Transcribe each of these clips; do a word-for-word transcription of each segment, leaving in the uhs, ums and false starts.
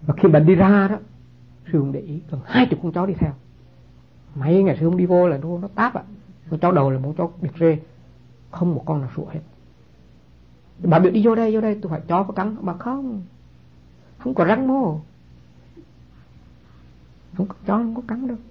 Và khi bạn đi ra đó, sư không để ý, còn hai chục con chó đi theo. Mấy ngày sư không đi vô là nó, nó táp ạ. Con chó đầu là một chó biệt rê, không một con nào sủa hết. Bà biểu đi vô đây, vô đây, tôi phải chó có cắn. Bà không, không có răng mô, không có, chó không có cắn đâu.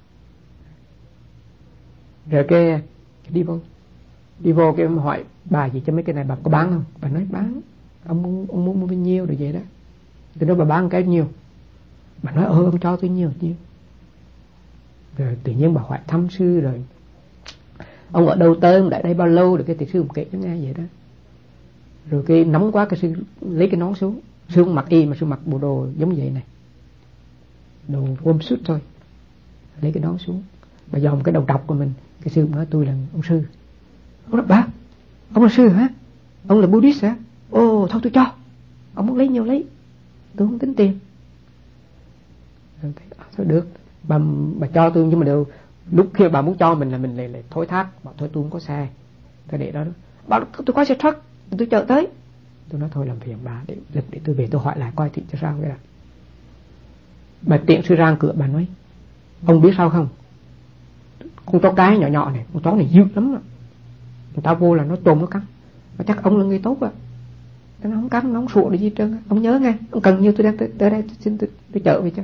Rồi cái đi vô, đi vô cái hỏi bà gì cho mấy cái này bà có bán không? Bà nói bán, ông muốn, ông muốn mua bao nhiêu rồi vậy đó. Tôi nói bà bán cái nhiêu? Bà nói ơ ông cho tôi nhiều nhiêu. Rồi tự nhiên bà hỏi thăm sư rồi ông ở đâu tới, ông đã đây bao lâu, rồi cái thì sư ông kể cho nghe vậy đó. Rồi cái nóng quá cái sư lấy cái nón xuống. Sư không mặc y mà sư mặc bộ đồ giống vậy này, đồ ôm suit thôi, lấy cái nón xuống. Bà dòm cái đầu trọc của mình. Cái sư nói tôi là ông sư. Ông nói bà, ông là sư hả? Ông là Buddhist hả? Ồ thôi tôi cho, ông muốn lấy nhiều lấy, tôi không tính tiền. Rồi, thôi được, bà, bà cho tôi, nhưng mà đều lúc khi bà muốn cho mình là mình lại, lại thối thác, bảo thôi tôi không có xe, tôi để đó, đó. Bảo tôi có xe truck, tôi chở tới. Tôi nói thôi làm phiền bà, để, để tôi về tôi hỏi lại coi thì cho sao vậy. Bà tiện sư rang cửa, bà nói ông biết sao không, con chó cái nhỏ nhỏ này, con chó này dữ lắm, người ta vô là nó trồm nó cắn. Mà chắc ông là người tốt à, nó không cắn, nó không sủa được gì trơn. Ông nhớ nghe, ông cần nhiều tôi đem tới, tới đây tôi xin tôi, tôi chở về cho.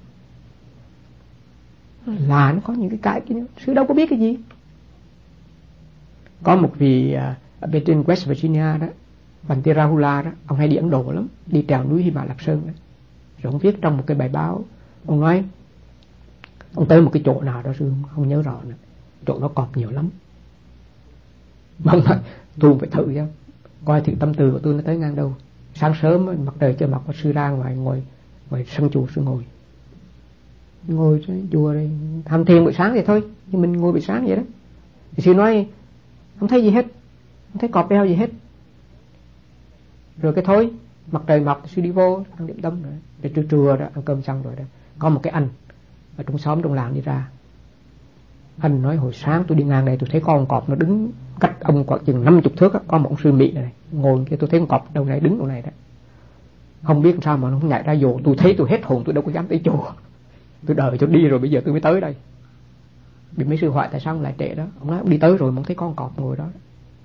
Là nó có những cái cái kia, sư đâu có biết cái gì. Có một vị ở bên trên West Virginia đó, Bhante Rahula đó, ông hay đi Ấn Độ lắm, đi trèo núi Hy Mã Lạp Sơn đó. Rồi ông viết trong một cái bài báo, ông nói ông tới một cái chỗ nào đó sư không, không nhớ rõ nữa, chỗ đó cọp nhiều lắm. Mà ông nói tôi phải thử chứ, coi thử tâm từ của tôi nó tới ngang đâu. Sáng sớm mặt trời chưa mọc, sư ra ngoài ngồi ngoài sân chùa, sư ngồi ngồi chùa đây tham thiền buổi sáng vậy thôi, nhưng mình ngồi buổi sáng vậy đó. Thì sư nói không thấy gì hết, không thấy cọp đeo gì hết. Rồi cái thôi mặt trời mọc sư đi vô ăn điểm tâm rồi, rồi trưa trưa đó ăn cơm xong rồi đó, có một cái anh ở trong xóm trong làng đi ra. Anh nói hồi sáng tôi đi ngang đây tôi thấy có con cọp nó đứng cách ông khoảng chừng năm mươi thước đó, có một ông sư Mỹ này ngồi kia, tôi thấy con cọp đầu này đứng đầu này đó, không biết sao mà nó không nhảy ra dồ. Tôi thấy tôi hết hồn, tôi đâu có dám tới chùa, tôi đợi cho đi rồi bây giờ tôi mới tới đây. Bị mấy sư hỏi tại sao ông lại trễ đó, ông nói ông đi tới rồi mà không thấy con cọp ngồi đó.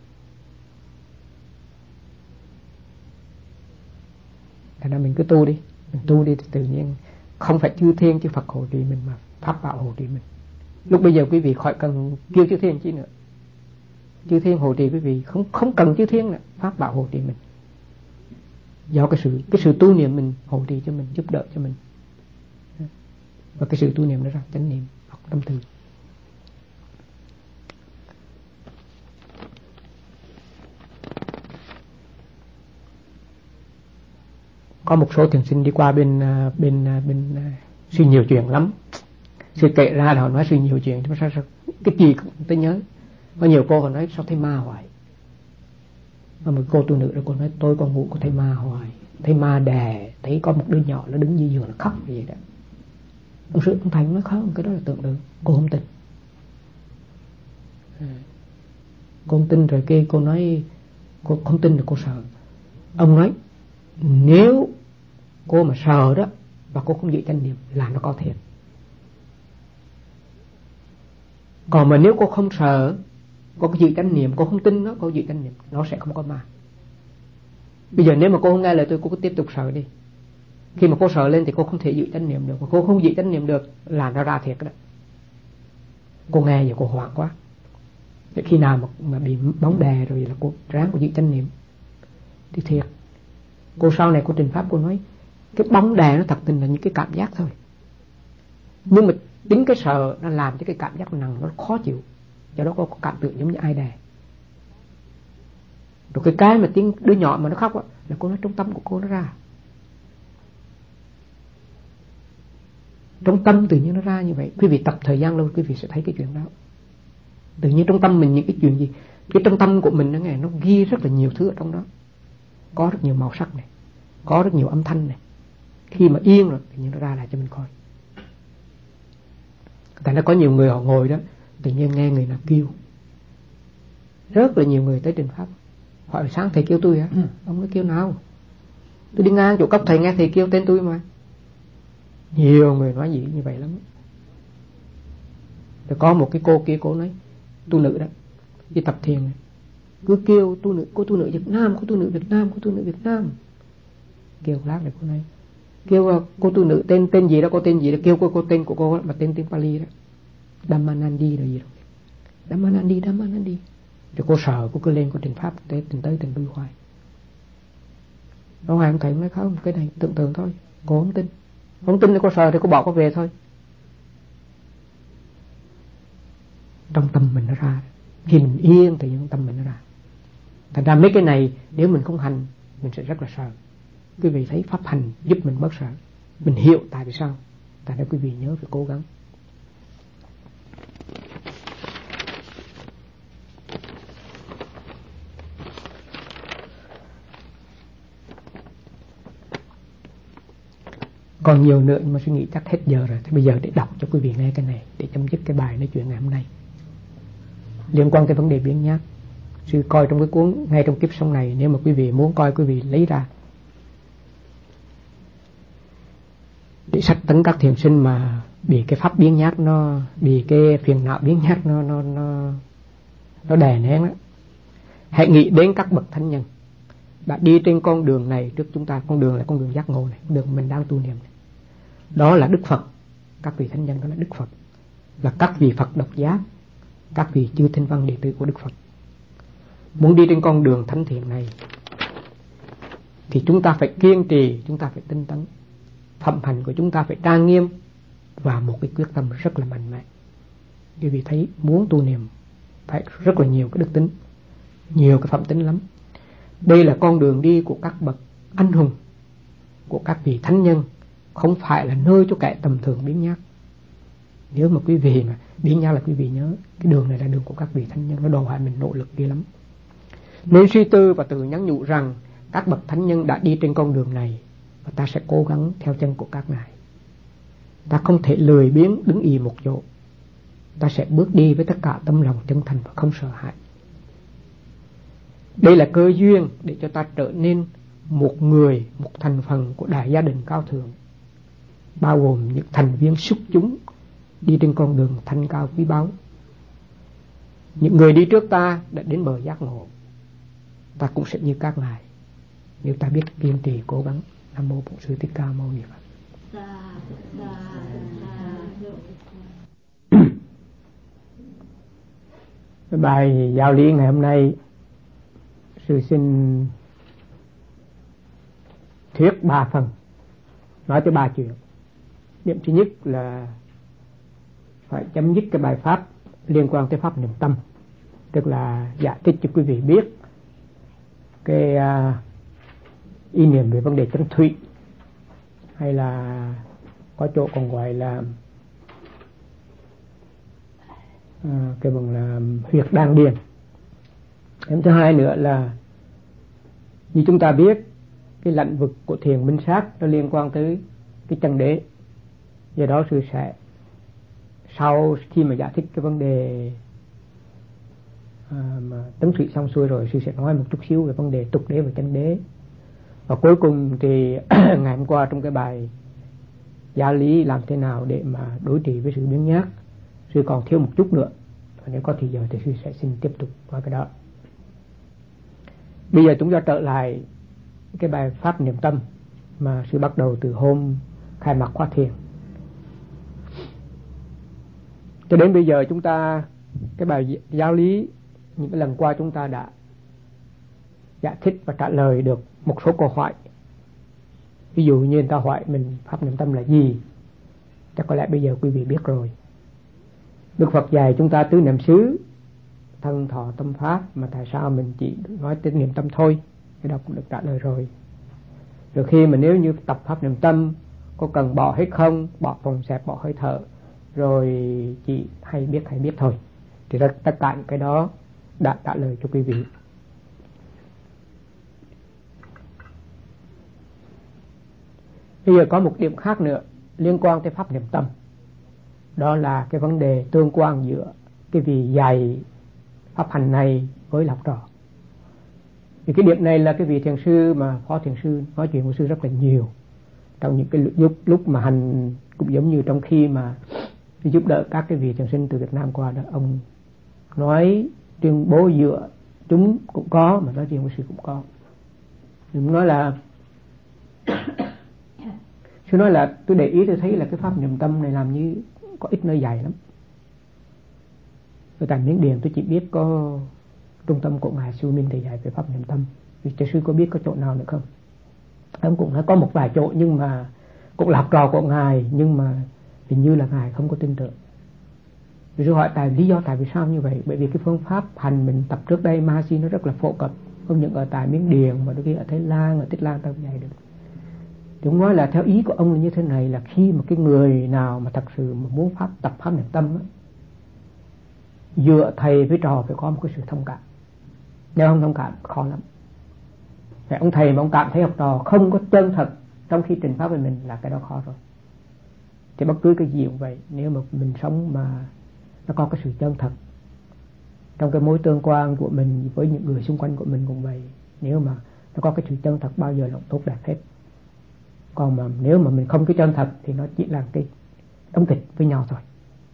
Thành ra mình cứ tu đi, mình tu đi thì tự nhiên không phải chư thiên chư Phật hộ trì mình, mà pháp bảo hộ trì mình. Lúc bây giờ quý vị khỏi cần kêu chư thiên chi nữa, chư thiên hộ trì quý vị, không không cần chư thiên nữa, pháp bảo hộ trì mình. Do cái sự cái sự tu niệm mình hộ trì cho mình, giúp đỡ cho mình, và cái sự tu niệm đó ra chánh niệm học tâm từ. Có một số thiền sinh đi qua bên bên bên suy nhiều chuyện lắm. Sư kể ra là họ nói suy nhiều chuyện, sao, sao cái gì cũng tôi nhớ. Có nhiều cô họ nói sao thấy ma hoài. Mà một cô tu nữ rồi cô nói tôi còn ngủ có thấy ma hoài, thấy ma đè, thấy có một đứa nhỏ nó đứng dưới giường nó khóc vậy đó. Ông sư ông thầy nói không, cái đó là tượng đương, cô không tin. Cô không tin rồi kia cô nói cô không tin rồi cô sợ. Ông nói nếu cô mà sợ đó và cô không giữ chánh niệm là nó có thiệt. Còn mà nếu cô không sợ, cô có giữ chánh niệm, cô không tin nó, cô giữ chánh niệm, nó sẽ không có ma. Bây giờ nếu mà cô không nghe lời tôi, cô cứ tiếp tục sợ đi. Khi mà cô sợ lên thì cô không thể giữ chánh niệm được, mà cô không giữ chánh niệm được là nó ra thiệt đó. Cô nghe giờ cô hoảng quá. Để khi nào mà, mà bị bóng đè rồi là cô ráng cô giữ chánh niệm thì thiệt. Cô sau này cô trình pháp cô nói cái bóng đè nó thật tình là những cái cảm giác thôi, nhưng mà tính cái sợ nó làm cho cái cảm giác nặng, nó khó chịu, do đó cô có cảm tưởng giống như ai đè. Rồi cái cái mà tiếng đứa nhỏ mà nó khóc đó, là cô nói trong tâm của cô nó ra, trong tâm tự nhiên nó ra như vậy. Quý vị tập thời gian lâu quý vị sẽ thấy cái chuyện đó. Tự nhiên trong tâm mình những cái chuyện gì, cái trong tâm của mình nó nghe nó ghi rất là nhiều thứ ở trong đó, có rất nhiều màu sắc này, có rất nhiều âm thanh này. Khi mà yên rồi tự nhiên nó ra lại cho mình coi. Tại nó có nhiều người họ ngồi đó, tự nhiên nghe người nào kêu. Rất là nhiều người tới trình pháp hỏi sáng thầy kêu tôi hả? Ừ. Ông nói kêu nào? Tôi đi ngang chỗ cốc thầy nghe thầy kêu tên tôi mà. Nhiều người nói gì như vậy lắm. Rồi có một cái cô kia, cô nói, tu nữ đó, đi tập thiền này, cứ kêu tu nữ, cô tu nữ Việt Nam, cô tu nữ Việt Nam, cô tu nữ Việt Nam. Kêu lát này cô nói, kêu cô tu nữ tên tên gì đó, cô tên gì đó, kêu cô cô tên của cô mà tên tiếng Pali đó, Dhammanandi rồi gì đó, Dhammanandi, Dhammanandi. Rồi cô sợ, cô cứ lên cô trình pháp tới trình tới trình lui hoài. Đâu ai không thấy, nói không, cái này tưởng tượng thôi, cô không tin. Không tin thì cô sợ thì cô bỏ cô về thôi. Trong tâm mình nó ra, khi mình yên thì trong tâm mình nó ra. Thành ra mấy cái này nếu mình không hành mình sẽ rất là sợ. Quý vị thấy pháp hành giúp mình bớt sợ. Mình hiểu tại vì sao. Tại đó quý vị nhớ phải cố gắng. Còn nhiều nữa nhưng mà suy nghĩ chắc hết giờ rồi. Thì bây giờ để đọc cho quý vị nghe cái này, để chấm dứt cái bài nói chuyện ngày hôm nay liên quan tới vấn đề biến nhát. Sư coi trong cái cuốn Ngay Trong Kiếp Sống Này, nếu mà quý vị muốn coi, quý vị lấy ra. Để sách tấn các thiền sinh mà bị cái pháp biến nhát, nó bị cái phiền não biến nhát nó nó nó nó đè nén đó. Hãy nghĩ đến các bậc thánh nhân đã đi trên con đường này trước chúng ta. Con đường là con đường giác ngộ này, con đường mình đang tu niệm này. Đó là Đức Phật. Các vị thánh nhân đó là Đức Phật, là các vị Phật độc giác, các vị chư Thanh Văn đệ tử của Đức Phật. Muốn đi trên con đường thánh thiện này thì chúng ta phải kiên trì, chúng ta phải tinh tấn. Phẩm hành của chúng ta phải trang nghiêm và một cái quyết tâm rất là mạnh mẽ. Quý vị thấy muốn tu niệm phải rất là nhiều cái đức tính, nhiều cái phẩm tính lắm. Đây là con đường đi của các bậc anh hùng, của các vị thánh nhân, không phải là nơi cho kẻ tầm thường biến nhát. Nếu mà quý vị mà biến nhát là quý vị nhớ cái đường này là đường của các vị thánh nhân, nó đòi hỏi mình nỗ lực ghê lắm. Nên suy tư và tự nhắn nhủ rằng các bậc thánh nhân đã đi trên con đường này và ta sẽ cố gắng theo chân của các ngài. Ta không thể lười biếng đứng ì một chỗ. Ta sẽ bước đi với tất cả tâm lòng chân thành và không sợ hãi. Đây là cơ duyên để cho ta trở nên một người, một thành phần của đại gia đình cao thượng, bao gồm những thành viên xuất chúng đi trên con đường thanh cao quý báu. Những người đi trước ta đã đến bờ giác ngộ. Ta cũng sẽ như các ngài nếu ta biết kiên trì cố gắng. Nam mô Bổn Sư Thích Ca Mâu Ni Phật. Bài giáo lý ngày hôm nay sư xin thuyết ba phần, nói tới ba chuyện. Điểm thứ nhất là phải chấm dứt cái bài pháp liên quan tới pháp niệm tâm, tức là giải thích cho quý vị biết cái uh, ý niệm về vấn đề chân thủy, hay là có chỗ còn gọi là uh, cái bằng là huyệt đan điền. Điểm thứ hai nữa là như chúng ta biết cái lĩnh vực của thiền minh sát nó liên quan tới cái chân đế. Do đó sư sẽ sau khi mà giải thích cái vấn đề à, mà tấn thủy xong xuôi rồi, sư sẽ nói một chút xíu về vấn đề tục đế và chân đế. Và cuối cùng thì ngày hôm qua trong cái bài giáo lý làm thế nào để mà đối trị với sự biến nhát, sư còn thiếu một chút nữa. Và nếu có thời giờ thì sư sẽ xin tiếp tục nói cái đó. Bây giờ chúng ta trở lại cái bài pháp niệm tâm mà sư bắt đầu từ hôm khai mạc khóa thiền. Cho đến bây giờ chúng ta, cái bài giáo lý những cái lần qua chúng ta đã giải thích và trả lời được một số câu hỏi. Ví dụ như người ta hỏi mình pháp niệm tâm là gì, chắc có lẽ bây giờ quý vị biết rồi. Đức Phật dạy chúng ta tứ niệm xứ, thân thọ tâm pháp, mà tại sao mình chỉ nói tới niệm tâm thôi, cái đó cũng được trả lời rồi. Rồi khi mà nếu như tập pháp niệm tâm có cần bỏ hết không, bỏ phòng xẹp, bỏ hơi thở, rồi chỉ hay biết hay biết thôi, thì tất cả những cái đó đã trả lời cho quý vị. Bây giờ có một điểm khác nữa liên quan tới pháp niệm tâm, đó là cái vấn đề tương quan giữa cái vị dạy pháp hành này với học trò. Thì cái điểm này là cái vị thiền sư mà phó thiền sư nói chuyện với sư rất là nhiều trong những cái lúc lúc mà hành Cũng giống như trong khi mà giúp đỡ các cái vị thiền sinh từ Việt Nam qua đó, ông nói tuyên bố dựa chúng cũng có, mà nói riêng với sư cũng có. Đừng nói là sư nói là tôi để ý tôi thấy là cái pháp niệm tâm này làm như có ít nơi dạy lắm. Ở tại Miến Điện tôi chỉ biết có trung tâm của ngài Sư Minh thì dạy về pháp niệm tâm. Vì cha sư có biết có chỗ nào nữa không? Ông cũng nói có một vài chỗ, nhưng mà cũng là học trò của ngài, nhưng mà hình như là ngài không có tin tưởng. Rồi hỏi tại lý do tại vì sao như vậy? Bởi vì cái phương pháp hành mình tập trước đây Mahasi nó rất là phổ cập, không những ở tại Miến Điện mà đôi khi ở Thái Lan, ở Tích Lan ta cũng dạy được. Thì ông nói là theo ý của ông là như thế này, là khi mà cái người nào mà thật sự mà muốn pháp tập pháp niệm tâm á, dựa thầy với trò phải có một cái sự thông cảm. Nếu không thông cảm khó lắm. Vậy ông thầy mà ông cảm thấy học trò không có chân thật trong khi trình pháp với mình là cái đó khó rồi. Thì bất cứ cái gì cũng vậy, nếu mà mình sống mà nó có cái sự chân thật trong cái mối tương quan của mình với những người xung quanh của mình cũng vậy, nếu mà nó có cái sự chân thật bao giờ nó cũng tốt đẹp hết. Còn mà nếu mà mình không cái chân thật thì nó chỉ là cái đóng kịch với nhau thôi.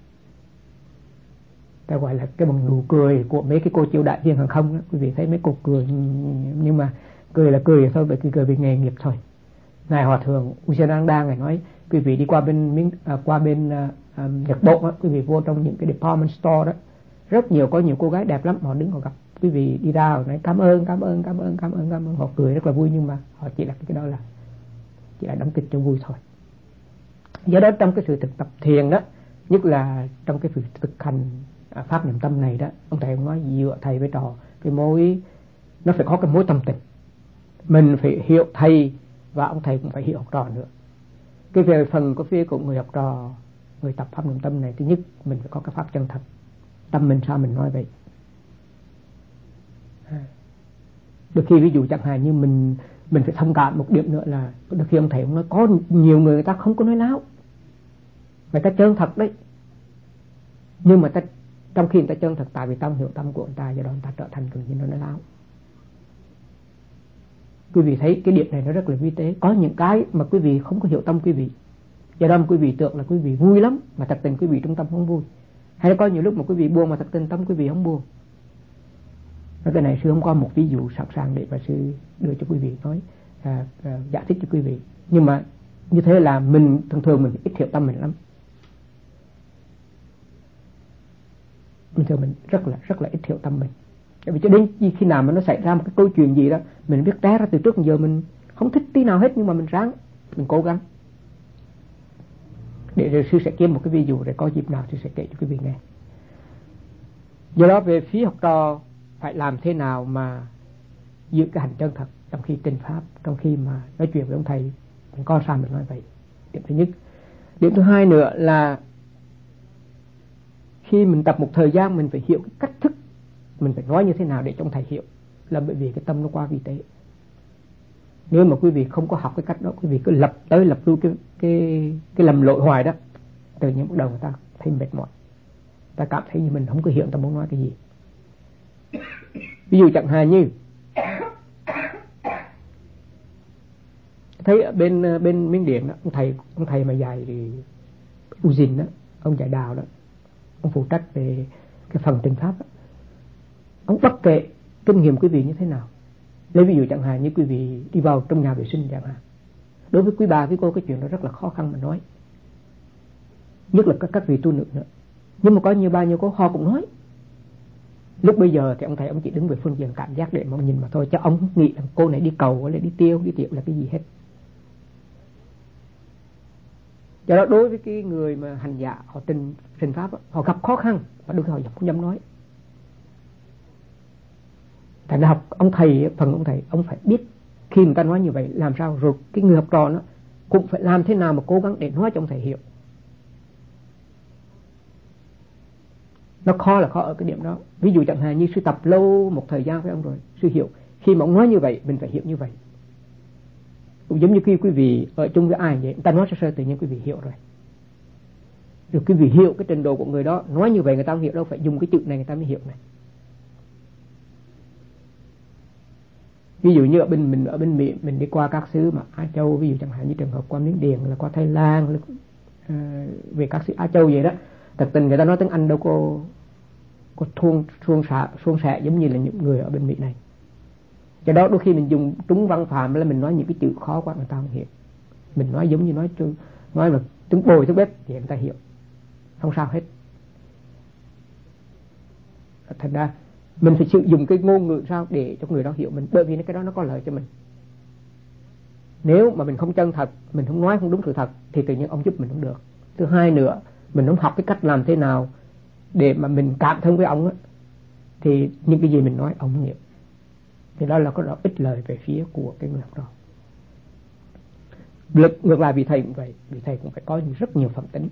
Ta gọi là cái bằng nụ cười của mấy cái cô chiêu đại viên hàng không đó. Quý vị thấy mấy cô cười, nhưng mà cười là cười thôi, bởi vì cười vì nghề nghiệp thôi. Ngài Hòa Thượng Ujananda ngài nói quý vị đi qua bên à, qua bên à, à, Nhật Bản đó, quý vị vô trong những cái department store đó, rất nhiều có nhiều cô gái đẹp lắm, họ đứng họ gặp quý vị đi ra, họ nói cảm ơn cảm ơn cảm ơn cảm ơn cảm ơn, họ cười rất là vui, nhưng mà họ chỉ là cái đó là chỉ là đóng kịch cho vui thôi. Do đó trong cái sự thực tập thiền đó, nhất là trong cái việc thực hành à, pháp niệm tâm này đó, ông thầy ông nói dựa thầy với trò, cái mối nó phải có cái mối tâm tình, mình phải hiểu thầy và ông thầy cũng phải hiểu học trò nữa. Cái về phần của phía của người học trò, người tập pháp niệm tâm này, thứ nhất mình phải có cái pháp chân thật, tâm mình sao mình nói vậy. Đôi khi ví dụ chẳng hạn như mình mình phải thông cảm một điểm nữa là đôi khi ông thầy ông nói có nhiều người người ta không có nói láo, người ta chân thật đấy, nhưng mà ta, trong khi người ta chân thật tại vì tâm hiểu tâm của người ta, do đó người ta trở thành tự nhiên nó nói láo. Quý vị thấy cái điểm này nó rất là vi tế. Có những cái mà quý vị không có hiểu tâm quý vị, do đó quý vị tưởng là quý vị vui lắm mà thật tình quý vị trong tâm không vui. Hay là có nhiều lúc mà quý vị buồn mà thật tình tâm quý vị không buồn. Cái này sư không có một ví dụ sẵn sàng để mà sư đưa cho quý vị nói à, à, giải thích cho quý vị. Nhưng mà như thế là mình thường thường mình ít hiểu tâm mình lắm. Bình thường mình rất là rất là ít hiểu tâm mình. Tại vì cho đến khi nào mà nó xảy ra một cái câu chuyện gì đó, mình biết té ra từ trước đến giờ mình không thích tí nào hết, nhưng mà mình ráng, mình cố gắng. Để rồi sư sẽ kiếm một cái ví dụ, để có dịp nào sư sẽ kể cho quý vị nghe. Do đó về phía học trò phải làm thế nào mà giữ cái hành chân thật trong khi trình pháp, trong khi mà nói chuyện với ông thầy, mình có sao mình nói vậy. Điểm thứ nhất. Điểm thứ hai nữa là khi mình tập một thời gian mình phải hiểu cái cách thức mình phải nói như thế nào để cho ông thầy hiểu, là bởi vì cái tâm nó quá vi tế. Nếu mà quý vị không có học cái cách đó, quý vị cứ lập tới lập lui cái cái cái lầm lội hoài đó, từ những bắt đầu người ta thấy mệt mỏi, ta cảm thấy như mình không có hiểu người ta muốn nói cái gì. Ví dụ chẳng hạn như thấy ở bên bên Miến Điện đó, ông thầy ông thầy mà dạy thì Ujin đó, ông dạy đạo đó, ông phụ trách về cái phần trình pháp đó. Ông bất kể kinh nghiệm quý vị như thế nào, lấy ví dụ chẳng hạn như quý vị đi vào trong nhà vệ sinh chẳng hạn, đối với quý bà với cô cái chuyện đó rất là khó khăn mà nói, nhất là các các vị tu nữ nữa, nhưng mà có nhiều bà nhiều cô họ cũng nói. Lúc bây giờ thì ông thầy ông chỉ đứng về phương diện cảm giác để mà nhìn mà thôi, chứ ông không nghĩ là cô này đi cầu hay là đi tiêu đi tiểu là cái gì hết. Do đó đối với cái người mà hành giả họ trình trình pháp họ gặp khó khăn và đôi khi họ không dám nói. Thành ra học ông thầy, phần ông thầy ông phải biết khi người ta nói như vậy làm sao, rồi cái người học trò nó cũng phải làm thế nào mà cố gắng để nói cho ông thầy hiểu. Nó khó là khó ở cái điểm đó. Ví dụ chẳng hạn như sư tập lâu một thời gian với ông rồi, sư hiểu khi mà ông nói như vậy mình phải hiểu như vậy. Cũng giống như khi quý vị ở chung với ai vậy, người ta nói sơ sơ tự nhiên quý vị hiểu rồi. Rồi quý vị hiểu cái trình độ của người đó, nói như vậy người ta không hiểu đâu, phải dùng cái chữ này người ta mới hiểu này. Ví dụ như ở bên mình ở bên Mỹ, mình đi qua các xứ mà Á Châu, ví dụ chẳng hạn như trường hợp qua Miến Điện là qua Thái Lan, về các sĩ Á Châu vậy đó, thật tình người ta nói tiếng Anh đâu có có suôn suôn sẻ suôn sẻ giống như là những người ở bên Mỹ này. Cho đó đôi khi mình dùng trúng văn phạm là mình nói những cái chữ khó quá người ta không hiểu, mình nói giống như nói nói là trúng bồi trúng bếp thì người ta hiểu, không sao hết. Thật ra mình phải sử dụng cái ngôn ngữ sao để cho người đó hiểu mình, bởi vì cái đó nó có lợi cho mình. Nếu mà mình không chân thật, mình không nói không đúng sự thật thì tự nhiên ông giúp mình không được. Thứ hai nữa, mình không học cái cách làm thế nào để mà mình cảm thông với ông á, thì những cái gì mình nói ông không hiểu. Thì đó là có đó ích lợi về phía của cái người học trò. Lực ngược lại vị thầy cũng vậy, vị thầy cũng phải có rất nhiều phẩm tính.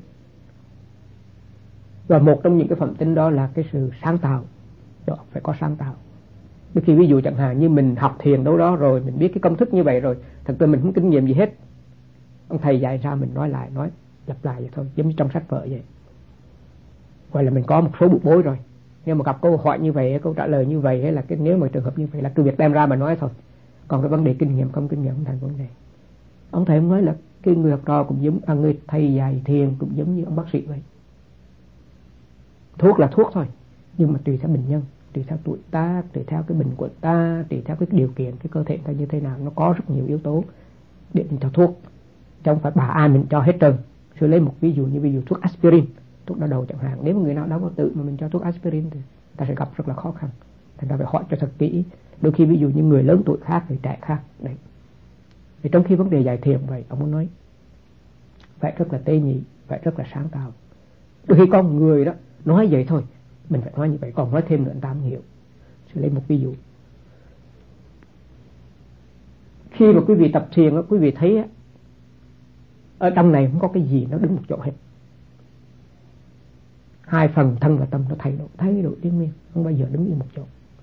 Và một trong những cái phẩm tính đó là cái sự sáng tạo. Đó, phải có sáng tạo. Đôi khi ví dụ chẳng hạn như mình học thiền đâu đó rồi, mình biết cái công thức như vậy rồi, thật ra mình không kinh nghiệm gì hết. Ông thầy dạy ra mình nói lại, nói lặp lại vậy thôi, giống như trong sách vở vậy. Gọi là mình có một số bộ bối rồi. Nếu mà gặp câu hỏi như vậy, câu trả lời như vậy, hay là cái nếu mà trường hợp như vậy là cứ việc đem ra mà nói thôi. Còn cái vấn đề kinh nghiệm không kinh nghiệm không thành vấn đề. Ông thầy ông nói là cái người học trò cũng giống, à, người thầy dạy thiền cũng giống như ông bác sĩ vậy. Thuốc là thuốc thôi, nhưng mà tùy theo bệnh nhân, tùy theo tuổi tác, tùy theo cái bệnh của ta, tùy theo cái điều kiện cái cơ thể ta như thế nào, nó có rất nhiều yếu tố để mình cho thuốc. Chứ không phải bà ai mình cho hết trơn. Tôi lấy một ví dụ như ví dụ thuốc aspirin, thuốc đau đầu chẳng hạn, nếu mà người nào đau có tự mà mình cho thuốc aspirin thì ta sẽ gặp rất là khó khăn. Thành ra phải hỏi cho thật kỹ. Đôi khi ví dụ như người lớn tuổi khác, người trẻ khác đấy. Thì trong khi vấn đề dạy thiền vậy, ông muốn nói phải rất là tế nhị, phải rất là sáng tạo. Đôi khi con người đó nói vậy thôi, mình phải nói như vậy, còn nói thêm nữa người ta không hiểu. Sẽ lấy một ví dụ. Khi mà quý vị tập thiền, quý vị thấy ở trong này không có cái gì nó đứng một chỗ hết. Hai phần thân và tâm nó thay đổi, thay đổi liên miên, không bao giờ đứng yên một chỗ.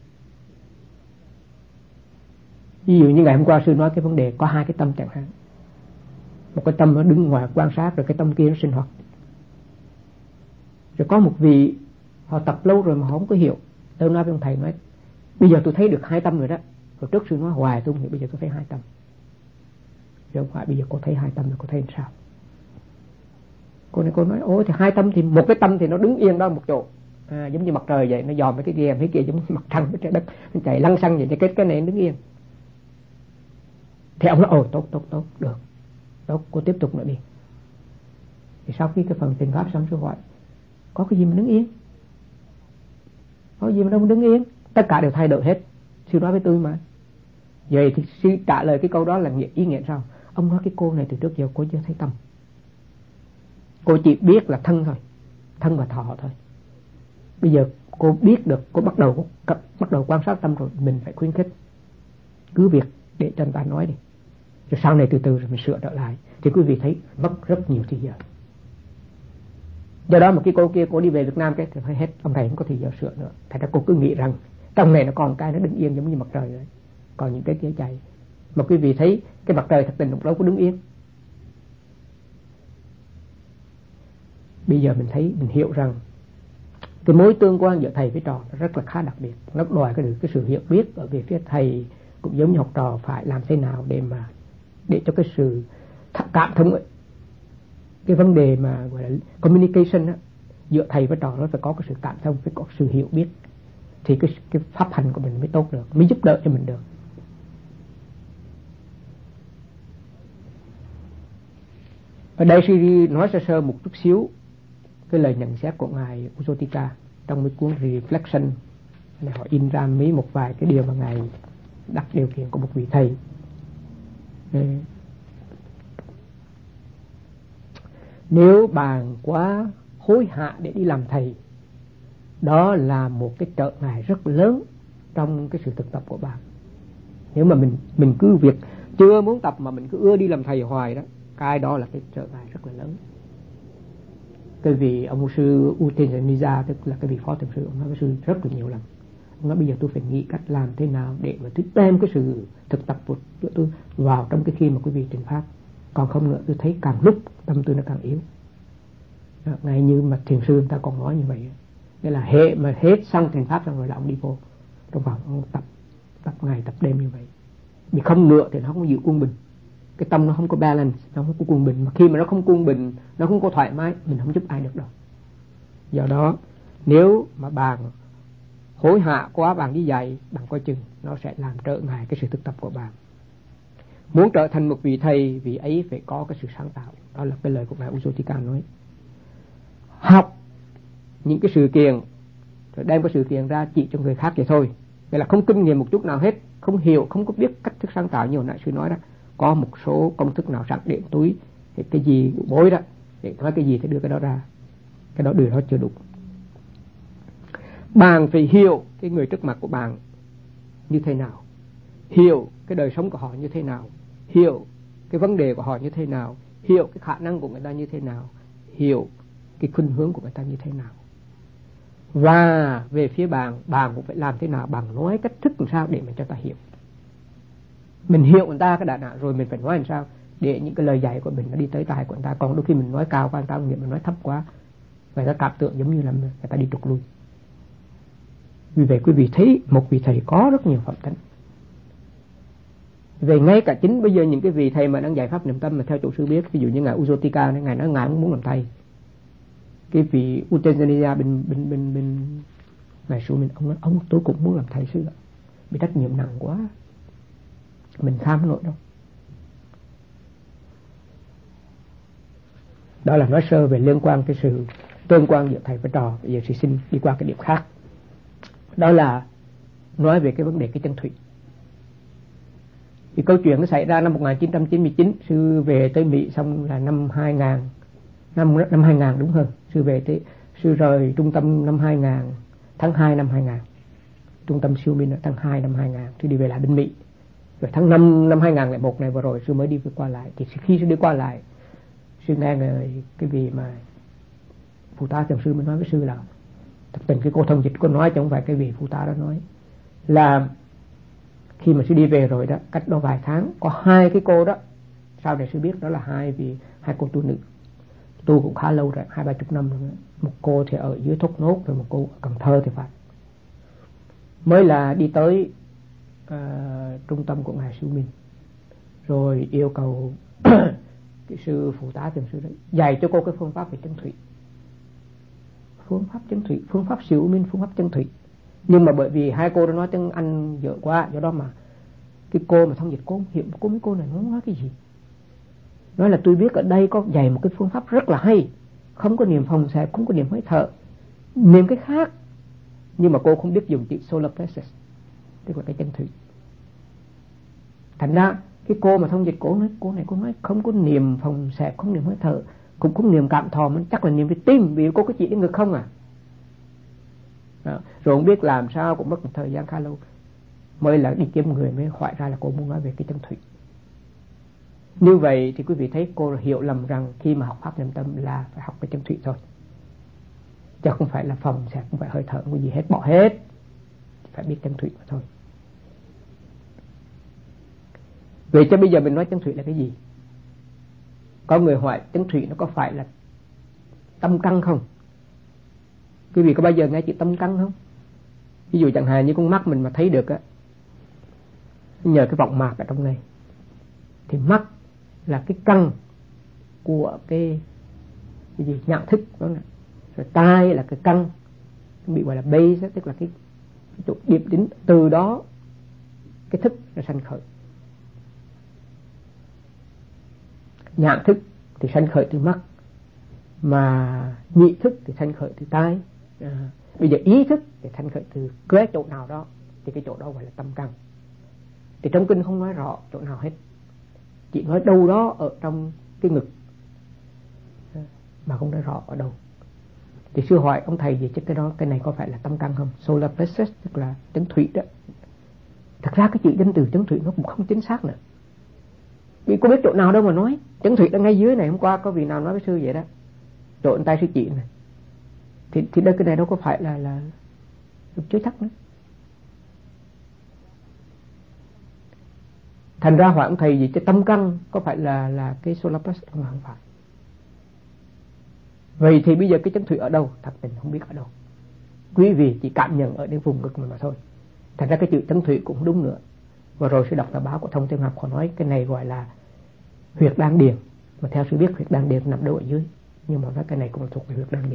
Ví dụ như ngày hôm qua sư nói cái vấn đề có hai cái tâm chẳng hạn. Một cái tâm nó đứng ngoài quan sát, rồi cái tâm kia nó sinh hoạt. Rồi có một vị họ tập lâu rồi mà họ không có hiểu. Tôi nói với ông thầy, nói bây giờ tôi thấy được hai tâm rồi đó. Rồi trước sư nói hoài tôi không hiểu, bây giờ tôi thấy hai tâm. Rồi ông hỏi bây giờ cô thấy hai tâm rồi cô thấy làm sao? Cô này cô nói ôi thì hai tâm thì một cái tâm thì nó đứng yên đó một chỗ, à, giống như mặt trời vậy, nó dòm mấy cái kia mấy kia giống như mặt trăng với trái đất, nó chạy lăn xăng vậy, thì cái cái này đứng yên. Thì ông nói ồ tốt tốt tốt được, tốt cô tiếp tục nữa đi. Thì sau khi cái phần thiền pháp xong sư hỏi có cái gì mà đứng yên, có gì mà đâu mà đứng yên, tất cả đều thay đổi hết. Sư nói với tôi mà. Vậy thì sư trả lời cái câu đó là nghĩa, ý nghĩa sao? Ông nói cái cô này từ trước giờ cô chưa thấy tâm, cô chỉ biết là thân thôi, thân và thọ thôi. Bây giờ cô biết được, cô bắt đầu bắt đầu quan sát tâm rồi, mình phải khuyến khích cứ việc để cho người ta nói đi, rồi sau này từ từ rồi mình sửa trở lại. Thì quý vị thấy mất rất nhiều thời giờ. Do đó mà cái cô kia cô đi về Việt Nam cái thì phải hết, ông thầy không có thời giờ sửa nữa. Thành ra cô cứ nghĩ rằng trong này nó còn cái nó đứng yên giống như mặt trời rồi, còn những cái kia chạy. Mà quý vị thấy cái mặt trời thật tình đâu có đứng yên. Bây giờ mình thấy, mình hiểu rằng cái mối tương quan giữa thầy với trò nó rất là khá đặc biệt. Nó đòi cái, cái sự hiểu biết ở về phía thầy cũng giống như học trò phải làm thế nào để mà để cho cái sự cảm thông ấy. Cái vấn đề mà gọi là communication á, giữa thầy với trò nó phải có cái sự cảm thông, phải có sự hiểu biết, thì cái cái pháp hành của mình mới tốt được, mới giúp đỡ cho mình được. Ở đây sư nói sơ sơ một chút xíu cái lời nhận xét của ngài Ujotika trong mấy cuốn Reflection này, họ in ra mấy một vài cái điều mà ngài đặt điều kiện của một vị thầy. Nếu bạn quá hối hả để đi làm thầy, đó là một cái trở ngại rất lớn trong cái sự thực tập của bạn. Nếu mà mình mình cứ việc chưa muốn tập mà mình cứ ưa đi làm thầy hoài đó, cái đó là cái trở ngại rất là lớn. Cái vị ông sư Utesaniya, tức là cái vị phó thiền sư, ông nói với sư rất là nhiều lần. Ông nói bây giờ tôi phải nghĩ cách làm thế nào để mà tôi đem cái sự thực tập của tôi vào trong cái khi mà quý vị trình pháp. Còn không nữa tôi thấy càng lúc tâm tôi nó càng yếu. Ngay như mà thiền sư người ta còn nói như vậy, nghĩa là hệ mà hết xong thiền pháp xong rồi là ông đi vô trong vào ông tập tập ngày tập đêm như vậy. Vì không nữa thì nó không giữ quân bình. cái tâm nó không có balance, nó không có quân bình. Mà khi mà nó không quân bình, nó không có thoải mái, mình không giúp ai được đâu. Do đó nếu mà bạn hối hạ quá, bạn đi dạy, bạn coi chừng nó sẽ làm trở ngại cái sự thực tập của bạn. Muốn trở thành một vị thầy, vị ấy phải có cái sự sáng tạo. Đó là cái lời của ngài Ujotika nói. Học những cái sự kiện rồi đem cái sự kiện ra chỉ cho người khác vậy thôi. Vậy là không kinh nghiệm một chút nào hết, không hiểu, không có biết cách thức sáng tạo như hồi nãy sư nói đó. Có một số công thức nào sẵn điện túi thì cái gì bối đó, để nói cái gì thì đưa cái đó ra. Cái đó đưa đó chưa đủ. Bạn phải hiểu cái người trước mặt của bạn như thế nào, hiểu cái đời sống của họ như thế nào, hiểu cái vấn đề của họ như thế nào, hiểu cái khả năng của người ta như thế nào, hiểu cái khuynh hướng của người ta như thế nào. Và về phía bạn, bạn cũng phải làm thế nào, bạn nói cách thức làm sao để mình cho ta hiểu. Mình hiểu người ta cái đã nào rồi mình phải nói làm sao để những cái lời dạy của mình nó đi tới tai của người ta. Còn đôi khi mình nói cao quá, người ta không hiểu, mình nói thấp quá, người ta cảm tưởng giống như là người ta đi trục lui. Vì vậy quý vị thấy một vị thầy có rất nhiều phẩm tính. Vì ngay cả chính bây giờ những cái vị thầy mà đang dạy pháp niệm tâm mà theo chủ sư biết, ví dụ như ngài Ujotika này, ngài nói ngài cũng muốn làm thầy. Cái vị Utenjaniya bên bên bên bên ngài sư mình, ông nói ông tôi cũng muốn làm thầy sư ạ, bị trách nhiệm nặng quá, mình kham không nổi đâu. Đó là nói sơ về liên quan cái sự tương quan giữa thầy và trò. Bây giờ thì xin đi qua cái điểm khác. Đó là nói về cái vấn đề cái chân thủy. Thì câu chuyện nó xảy ra năm một nghìn chín trăm chín mươi chín, sư về tới Mỹ xong là năm hai nghìn, năm năm hai nghìn đúng hơn. Sư về tới sư rời trung tâm năm hai nghìn, tháng hai năm hai nghìn. Trung tâm siêu minh ở tháng hai năm hai nghìn, sư đi về lại bên Mỹ. Rồi tháng năm năm hai nghìn lẻ một này vừa rồi sư mới đi qua lại. Thì khi sư đi qua lại, sư nghe người cái vị mà phụ tá thiền sư mới nói với sư là thật tình cái cô thông dịch có nói chứ không phải cái vị phụ tá đó nói, là khi mà sư đi về rồi đó, cách đó vài tháng có hai cái cô đó, sau này sư biết đó là hai vị hai cô tu nữ, tu cũng khá lâu rồi, hai ba chục năm rồi. Một cô thì ở dưới Thốt Nốt, rồi một cô ở Cần Thơ thì phải, mới là đi tới uh, trung tâm của ngài Sư Minh, rồi yêu cầu cái sư phụ tá thiền sư đấy dạy cho cô cái phương pháp về chân thủy, phương pháp chân thủy, phương pháp siêu minh, phương pháp chân thủy. Nhưng mà bởi vì hai cô đã nói tiếng Anh dở quá, do đó mà cái cô mà thông dịch cô không hiểu cô mấy cô này nó nói cái gì. Nói là tôi biết ở đây có dạy một cái phương pháp rất là hay, không có niệm phòng xẹp, không có niệm hơi thở, niệm cái khác, nhưng mà cô không biết dùng chữ solar plexus, tức là cái chân thủy. Thành ra cái cô mà thông dịch cô nói, cô này cô nói không có niệm phòng xẹp, không niệm hơi thở, cũng không niệm cảm thọ,มันchắc là niệm về tim, vì cô có chỉ đến ngực không à. Đó. Rồi không biết làm sao, cũng mất một thời gian khá lâu mới là đi kiếm người mới hỏi ra là cô muốn nói về cái chân thủy. Như vậy thì quý vị thấy cô hiểu lầm rằng khi mà học pháp niệm tâm là phải học cái chân thủy thôi, chứ không phải là phòng xẹp, không phải hơi thở, không có gì hết, bỏ hết, phải biết chân thủy mà thôi. Vậy cho bây giờ mình nói chân thủy là cái gì? Có người hỏi chân thủy nó có phải là tâm căn không? Quý vị có bao giờ nghe chữ tâm căn không? Ví dụ chẳng hạn như con mắt mình mà thấy được á, nhờ cái vọng mạc ở trong này, thì mắt là cái căn của cái, cái gì nhận thức đó nè, rồi tai là cái căn bị gọi là base, tức là cái, cái chỗ điểm đính, từ đó cái thức nó sanh khởi. Nhận thức thì sanh khởi từ mắt, mà nhị thức thì sanh khởi từ tai. À, bây giờ ý thức thì sanh khởi từ cái chỗ nào đó, thì cái chỗ đó gọi là tâm căn. Thì trong kinh không nói rõ chỗ nào hết, chỉ nói đâu đó ở trong cái ngực mà không nói rõ ở đâu. Thì sư hỏi ông thầy gì chứ cái đó, cái này có phải là tâm căn không? Solar plexus tức là chân thủy đó. Thật ra cái chữ danh từ chân thủy nó cũng không chính xác nữa, vì có biết chỗ nào đâu mà nói. Chân thủy đang ngay dưới này, hôm qua có vị nào nói với sư vậy đó, chỗ tay sư chỉ này, thì thì đây cái này đâu có phải là là chưa chắc nữa. Thành ra hỏi ông thầy gì chứ tâm căn có phải là là cái solar plexus không? Không phải. Vậy thì bây giờ cái chân thủy ở đâu? Thật tình không biết ở đâu. Quý vị chỉ cảm nhận ở đến vùng ngực mà, mà thôi. Thành ra cái chữ chân thủy cũng không đúng nữa. Vừa rồi sư đọc tờ báo của Thông Thiên Học, họ nói cái này gọi là huyệt đan điền, mà theo sư biết huyệt đan điền nằm đâu ở dưới, nhưng mà nói cái này cũng là thuộc về huyệt đan điền.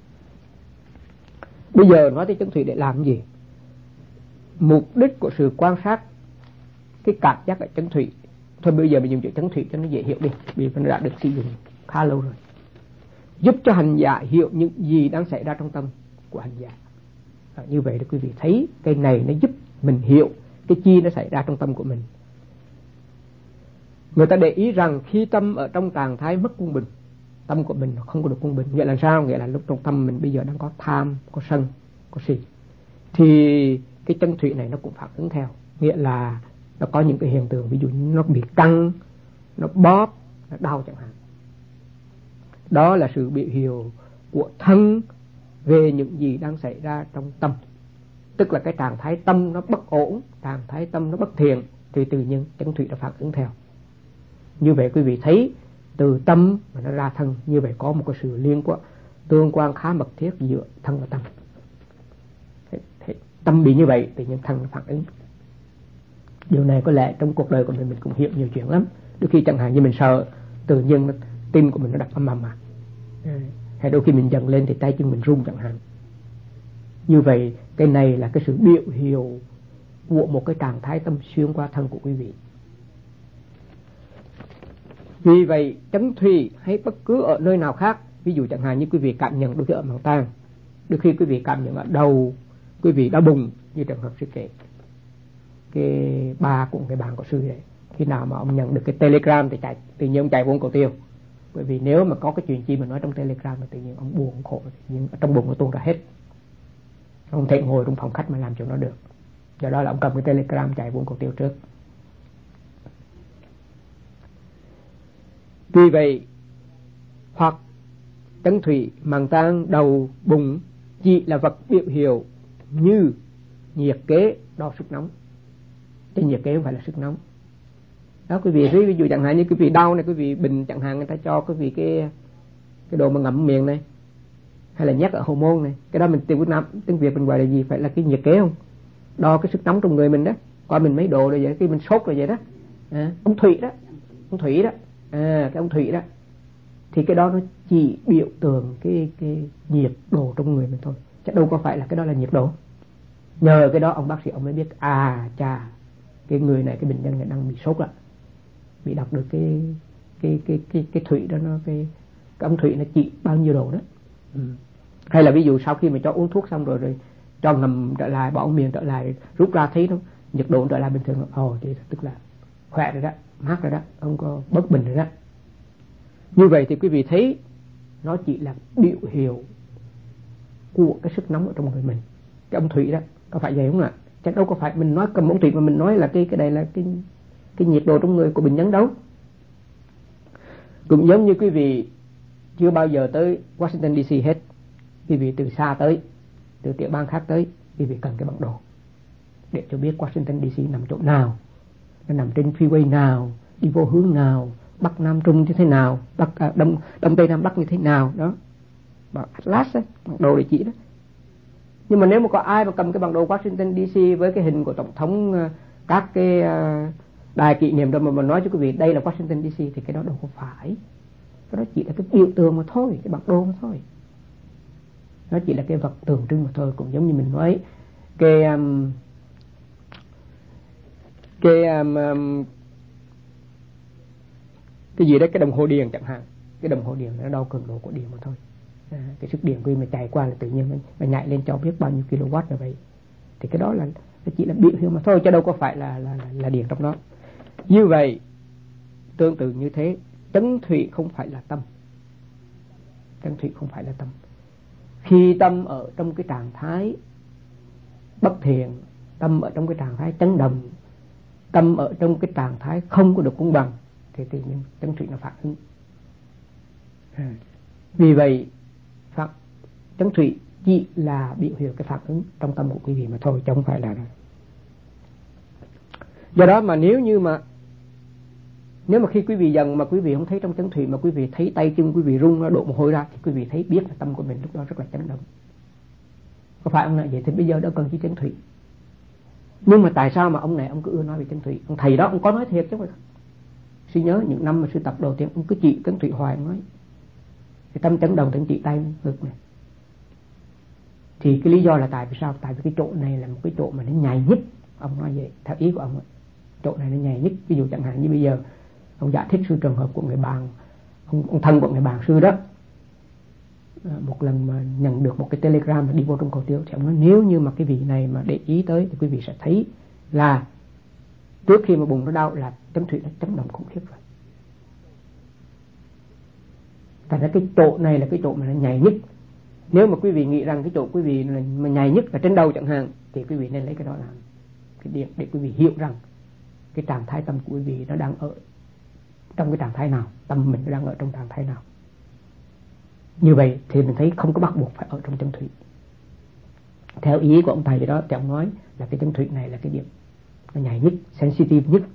Bây giờ nói tới chấn thủy để làm cái gì? Mục đích của sự quan sát cái cảm giác ở chấn thủy, thôi bây giờ mình dùng chữ chấn thủy cho nó dễ hiểu đi, vì nó đã được sử dụng khá lâu rồi, giúp cho hành giả hiểu những gì đang xảy ra trong tâm của hành giả. À, như vậy thì quý vị thấy cái này nó giúp mình hiểu cái chi nó xảy ra trong tâm của mình. Người ta để ý rằng khi tâm ở trong trạng thái mất quân bình, tâm của mình không có được quân bình. Nghĩa là sao? Nghĩa là lúc trong tâm mình bây giờ đang có tham, có sân, có si, thì cái chân thủy này nó cũng phản ứng theo. Nghĩa là nó có những cái hiện tượng, ví dụ như nó bị căng, nó bóp, nó đau chẳng hạn. Đó là sự biểu hiện của thân về những gì đang xảy ra trong tâm. Tức là cái trạng thái tâm nó bất ổn, trạng thái tâm nó bất thiện, thì tự nhiên chân thủy nó phản ứng theo. Như vậy quý vị thấy từ tâm mà nó ra thân, như vậy có một cái sự liên quan, tương quan khá mật thiết giữa thân và tâm. Thế, thế, tâm bị như vậy tự nhiên thân nó phản ứng. Điều này có lẽ trong cuộc đời của mình mình cũng hiểu nhiều chuyện lắm. Đôi khi chẳng hạn như mình sợ, tự nhiên tim của mình nó đập âm ầm mà, hay đôi khi mình giận lên thì tay chân mình run chẳng hạn. Như vậy cái này là cái sự biểu hiện của một cái trạng thái tâm xuyên qua thân của quý vị. Vì vậy chấn thủy hay bất cứ ở nơi nào khác, ví dụ chẳng hạn như quý vị cảm nhận đôi khi ở màng tang, đôi khi quý vị cảm nhận ở đầu quý vị đau bụng, như trường hợp sư kể cái ba của cái bạn của sư đấy, khi nào mà ông nhận được cái telegram thì chạy, tự nhiên ông chạy vô cầu tiêu. Bởi vì nếu mà có cái chuyện chi mà nói trong telegram thì tự nhiên ông buồn, ông khổ, nhưng trong bụng nó tuôn ra hết, ông thể ngồi trong phòng khách mà làm chuyện đó được. Do đó là ông cầm cái telegram chạy vô cầu tiêu trước. Vì vậy hoặc chấn thủy màng tang, đầu, bụng chỉ là vật biểu hiệu như nhiệt kế đo sức nóng. Cái nhiệt kế không phải là sức nóng. Đó quý vị, ví dụ chẳng hạn như quý vị đau này, quý vị bình chẳng hạn, người ta cho quý vị cái cái đồ mà ngậm miệng này, hay là nhắc ở hậu môn này, cái đó mình tiếng Việt Nam, tiếng Việt mình gọi là gì? Phải là cái nhiệt kế không? Đo cái sức nóng trong người mình đó, coi mình mấy độ rồi vậy, khi mình sốt rồi vậy đó. À, ông thủy đó, ông thủy đó, à, cái ông thủy đó, thì cái đó nó chỉ biểu tượng cái cái nhiệt độ trong người mình thôi, chứ đâu có phải là cái đó là nhiệt độ. Nhờ cái đó ông bác sĩ ông mới biết à chà, cái người này, cái bệnh nhân này đang bị sốt ạ, bị đọc được cái cái cái cái cái thủy đó, nó cái cái âm thủy nó chỉ bao nhiêu độ đó. Ừ. Hay là ví dụ sau khi mà cho uống thuốc xong rồi rồi cho ngầm trở lại, bỏ miệng trở lại, rút ra thấy nó nhiệt độ trở lại bình thường, ồ thì tức là khỏe rồi đó, mát rồi đó, không có bất bình rồi đó. Như vậy thì quý vị thấy nó chỉ là biểu hiệu của cái sức nóng ở trong người mình, cái âm thủy đó, có phải vậy không ạ? Chắc đâu có phải mình nói cầm ống thủy mà mình nói là cái cái này là cái cái nhiệt độ trong người của bệnh nhân đâu. Cũng giống như quý vị chưa bao giờ tới Washington đê xê hết, quý vị từ xa tới, từ tiểu bang khác tới, quý vị cần cái bản đồ để cho biết Washington đê xê nằm chỗ nào, nó nằm trên freeway nào, đi vô hướng nào, bắc nam trung như thế nào, bắc à, đông đông tây nam bắc như thế nào đó, bản Atlas đó, bản đồ để chỉ đó. Nhưng mà nếu mà có ai mà cầm cái bản đồ Washington đê xê với cái hình của tổng thống, các cái đài kỷ niệm rồi mà mà nói cho quý vị đây là Washington đê xê thì cái đó đâu có phải. Cái đó chỉ là cái biểu tượng mà thôi, cái bản đồ mà thôi. Nó chỉ là cái vật tượng trưng mà thôi. Cũng giống như mình nói cái um, cái um, um, cái gì đấy, cái đồng hồ điện chẳng hạn, cái đồng hồ điện nó đo cường độ của điện mà thôi. À, cái sức điện khi mà chạy qua là tự nhiên mình, mình nhảy lên cho biết bao nhiêu kW là vậy. Thì cái đó là nó chỉ là biểu hiện mà thôi, chứ đâu có phải là là, là, là điện trong đó. Như vậy tương tự như thế, chấn thủy không phải là tâm. Chấn thủy không phải là tâm. Khi tâm ở trong cái trạng thái bất thiện, tâm ở trong cái trạng thái chấn động, tâm ở trong cái trạng thái không có được cân bằng, thì tự nhiên chấn thủy nó phản ứng. À. Vì vậy phản chấn thủy chỉ là biểu hiện cái phản ứng trong tâm của quý vị mà thôi, chứ không phải là. Do đó mà nếu như mà nếu mà khi quý vị giận mà quý vị không thấy trong chấn thủy, mà quý vị thấy tay chân quý vị rung, nó đổ mồ hôi ra, thì quý vị thấy biết là tâm của mình lúc đó rất là chấn động. Có phải ông này vậy thì bây giờ đâu cần chi chấn thủy. Nhưng mà tại sao mà ông này ông cứ ưa nói về chấn thủy? Ông thầy đó ông có nói thiệt chứ không phải. sư nhớ những năm mà sư tập đầu tiên ông cứ chỉ Tấn Thủy hoài, nói cái tâm chấn động, Tấn chỉ tay ngực này. Thì cái lý do là tại vì sao? Tại vì cái chỗ này là một cái chỗ mà nó nhạy nhất, ông nói vậy, theo ý của ông ấy. Chỗ này nó nhạy nhất. Ví dụ chẳng hạn như bây giờ ông giải thích sư trường hợp của người bạn, ông, ông thân của người bạn sư đó, một lần mà nhận được một cái telegram mà đi vô trong cầu tiêu, thì ông nói nếu như mà cái vị này mà để ý tới thì quý vị sẽ thấy là trước khi mà bụng nó đau là Tấn Thủy nó chấn động khủng khiếp rồi. Thành ra cái chỗ này là cái chỗ mà nó nhạy nhất. Nếu mà quý vị nghĩ rằng cái chỗ quý vị mà nhạy nhất là trên đầu chẳng hạn, thì quý vị nên lấy cái đó làm cái điểm để quý vị hiểu rằng cái trạng thái tâm của quý vị nó đang ở trong cái trạng thái nào, tâm mình nó đang ở trong trạng thái nào. Như vậy thì mình thấy không có bắt buộc phải ở trong Tấn Thủy. Theo ý của ông thầy đó thì ông nói là cái Tấn Thủy này là cái điểm nó nhạy nhất, sensitive nhất.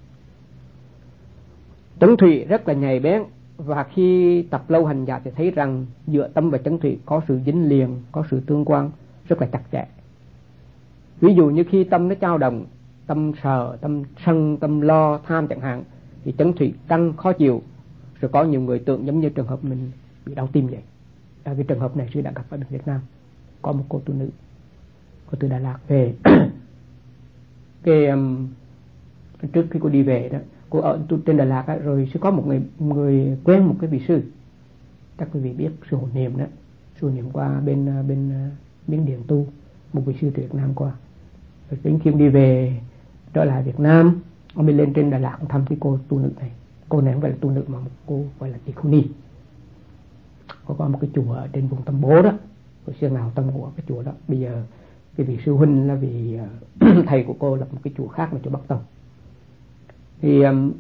Tấn Thủy rất là nhạy bén, và khi tập lâu hành giả thì thấy rằng giữa tâm và Tấn Thủy có sự dính liền, có sự tương quan rất là chặt chẽ. Ví dụ như khi tâm nó dao động, tâm sợ, tâm sân, tâm lo, tham chẳng hạn, thì Tấn Thủy căng khó chịu. Rồi có nhiều người tưởng giống như trường hợp mình bị đau tim vậy. Ở cái trường hợp này sư đã gặp ở Việt Nam. Có một cô tu nữ, cô từ Đà Lạt về. Cái um, trước khi cô đi về đó, cô ở trên Đà Lạt đó, rồi sư có một người người quen một cái vị sư, chắc quý vị biết sư Hộ Niệm đó. Sư Hộ Niệm qua bên bên Miến Điện tu, một vị sư từ Việt Nam qua. Rồi đến khi đi về trở lại Việt Nam, ông mới lên trên Đà Lạt thăm cái cô tu nữ này. Cô này không phải là tu nữ mà một cô gọi là Tỳ Khưu Ni. Cô có một cái chùa ở trên vùng Tâm Bố đó, hồi xưa nào tâm của cái chùa đó. Bây giờ cái vị sư huynh là vị thầy của cô lập một cái chùa khác là chùa Bắc Tông. Thì um,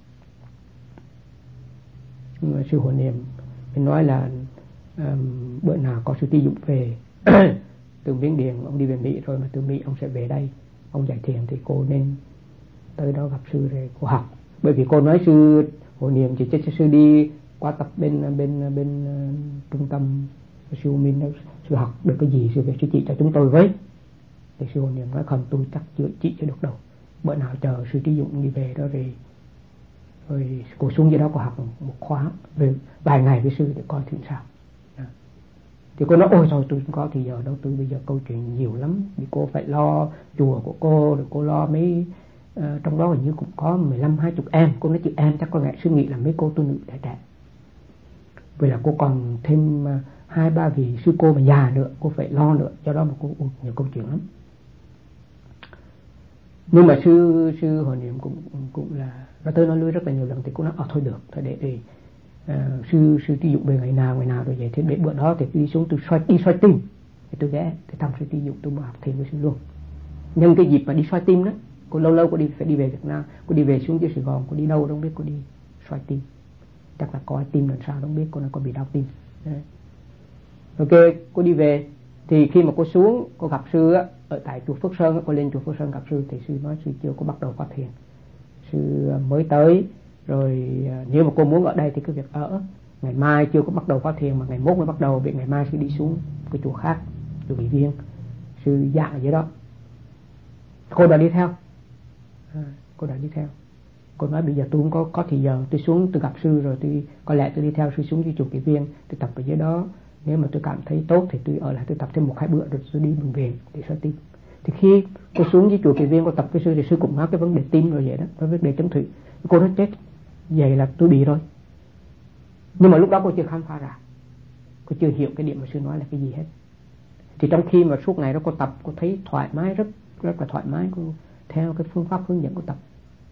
sư Hộ Niệm mình nói là um, bữa nào có sư Trí Dũng về từ Miến Điện, ông đi về Mỹ rồi mà từ Mỹ ông sẽ về đây, ông giải thiện thì cô nên tới đó gặp sư rồi cô học. Bởi vì cô nói sư Hộ Niệm chỉ cho sư đi qua tập bên bên bên uh, trung tâm sư Minh đó, sư học được cái gì sư về sư chỉ cho chúng tôi với. Thì sư Hộ Niệm nói không, tôi chắc chưa chỉ cho được đâu, bữa nào chờ sư Trí Dũng đi về đó rồi rồi cô xuống dưới đó cô học một khóa về vài ngày với sư để coi thử sao. À. Thì cô nói ôi thôi tôi không có thì giờ đâu, tôi bây giờ câu chuyện nhiều lắm, vì cô phải lo chùa của cô, rồi cô lo mấy uh, trong đó hình như cũng có mười lăm hai chục em. Cô nói chữ em chắc có lẽ sư nghĩ là mấy cô tu nữ trẻ trẻ. Vậy là cô còn thêm uh, hai ba vị sư cô mà già nữa, cô phải lo nữa, do đó mà cô uh, nhiều câu chuyện lắm. Nhưng mà sư sư Hộ Niệm cũng cũng là và tôi nói lui rất là nhiều lần thì cô nói à, thôi được, thôi để để uh, sư sư Trí Dũng về ngày nào ngày nào rồi vậy, thì để bữa đó thì tôi đi xuống tôi xoay đi xoay tim, thì tôi ghé thì thăm sư Trí Dũng, tôi học thêm với sư luôn. Nhân cái dịp mà đi xoay tim đó, cô lâu lâu cô đi phải đi về Việt Nam, cô đi về xuống dưới Sài Gòn, cô đi đâu không biết, cô đi xoay tim, chắc là coi tim làm sao không biết, cô nói cô bị đau tim. Đấy. Ok, cô đi về thì khi mà cô xuống cô gặp sư á, ở tại chùa Phước Sơn, cô lên chùa Phước Sơn gặp sư thì sư nói sư chưa có bắt đầu phát thiền, sư mới tới rồi, nếu mà cô muốn ở đây thì cứ việc ở, ngày mai chưa có bắt đầu phát thiền mà ngày mốt mới bắt đầu, vì ngày mai sư đi xuống cái chùa khác, chùa Vị Viên, sư dạy ở dưới đó. Cô đã đi theo, à, cô đã đi theo. Cô nói bây giờ tôi không có có thì giờ tôi xuống tôi gặp sư rồi tôi có lẽ tôi đi theo sư xuống dưới chùa Vị Viên, tôi tập ở dưới đó. Nếu mà tôi cảm thấy tốt thì tôi ở lại tôi tập thêm một hai bữa rồi tôi đi bệnh viện để xoay tim. Thì khi cô xuống với chùa Kỳ Viên cô tập với sư thì sư cũng nói cái vấn đề tim rồi vậy đó, cái vấn đề Tấn Thủy. Cô nói chết, vậy là tôi bị rồi. Nhưng mà lúc đó cô chưa khám phá ra, cô chưa hiểu cái điểm mà sư nói là cái gì hết. Thì trong khi mà suốt ngày đó cô tập, cô thấy thoải mái, rất rất là thoải mái, cô theo cái phương pháp hướng dẫn cô tập.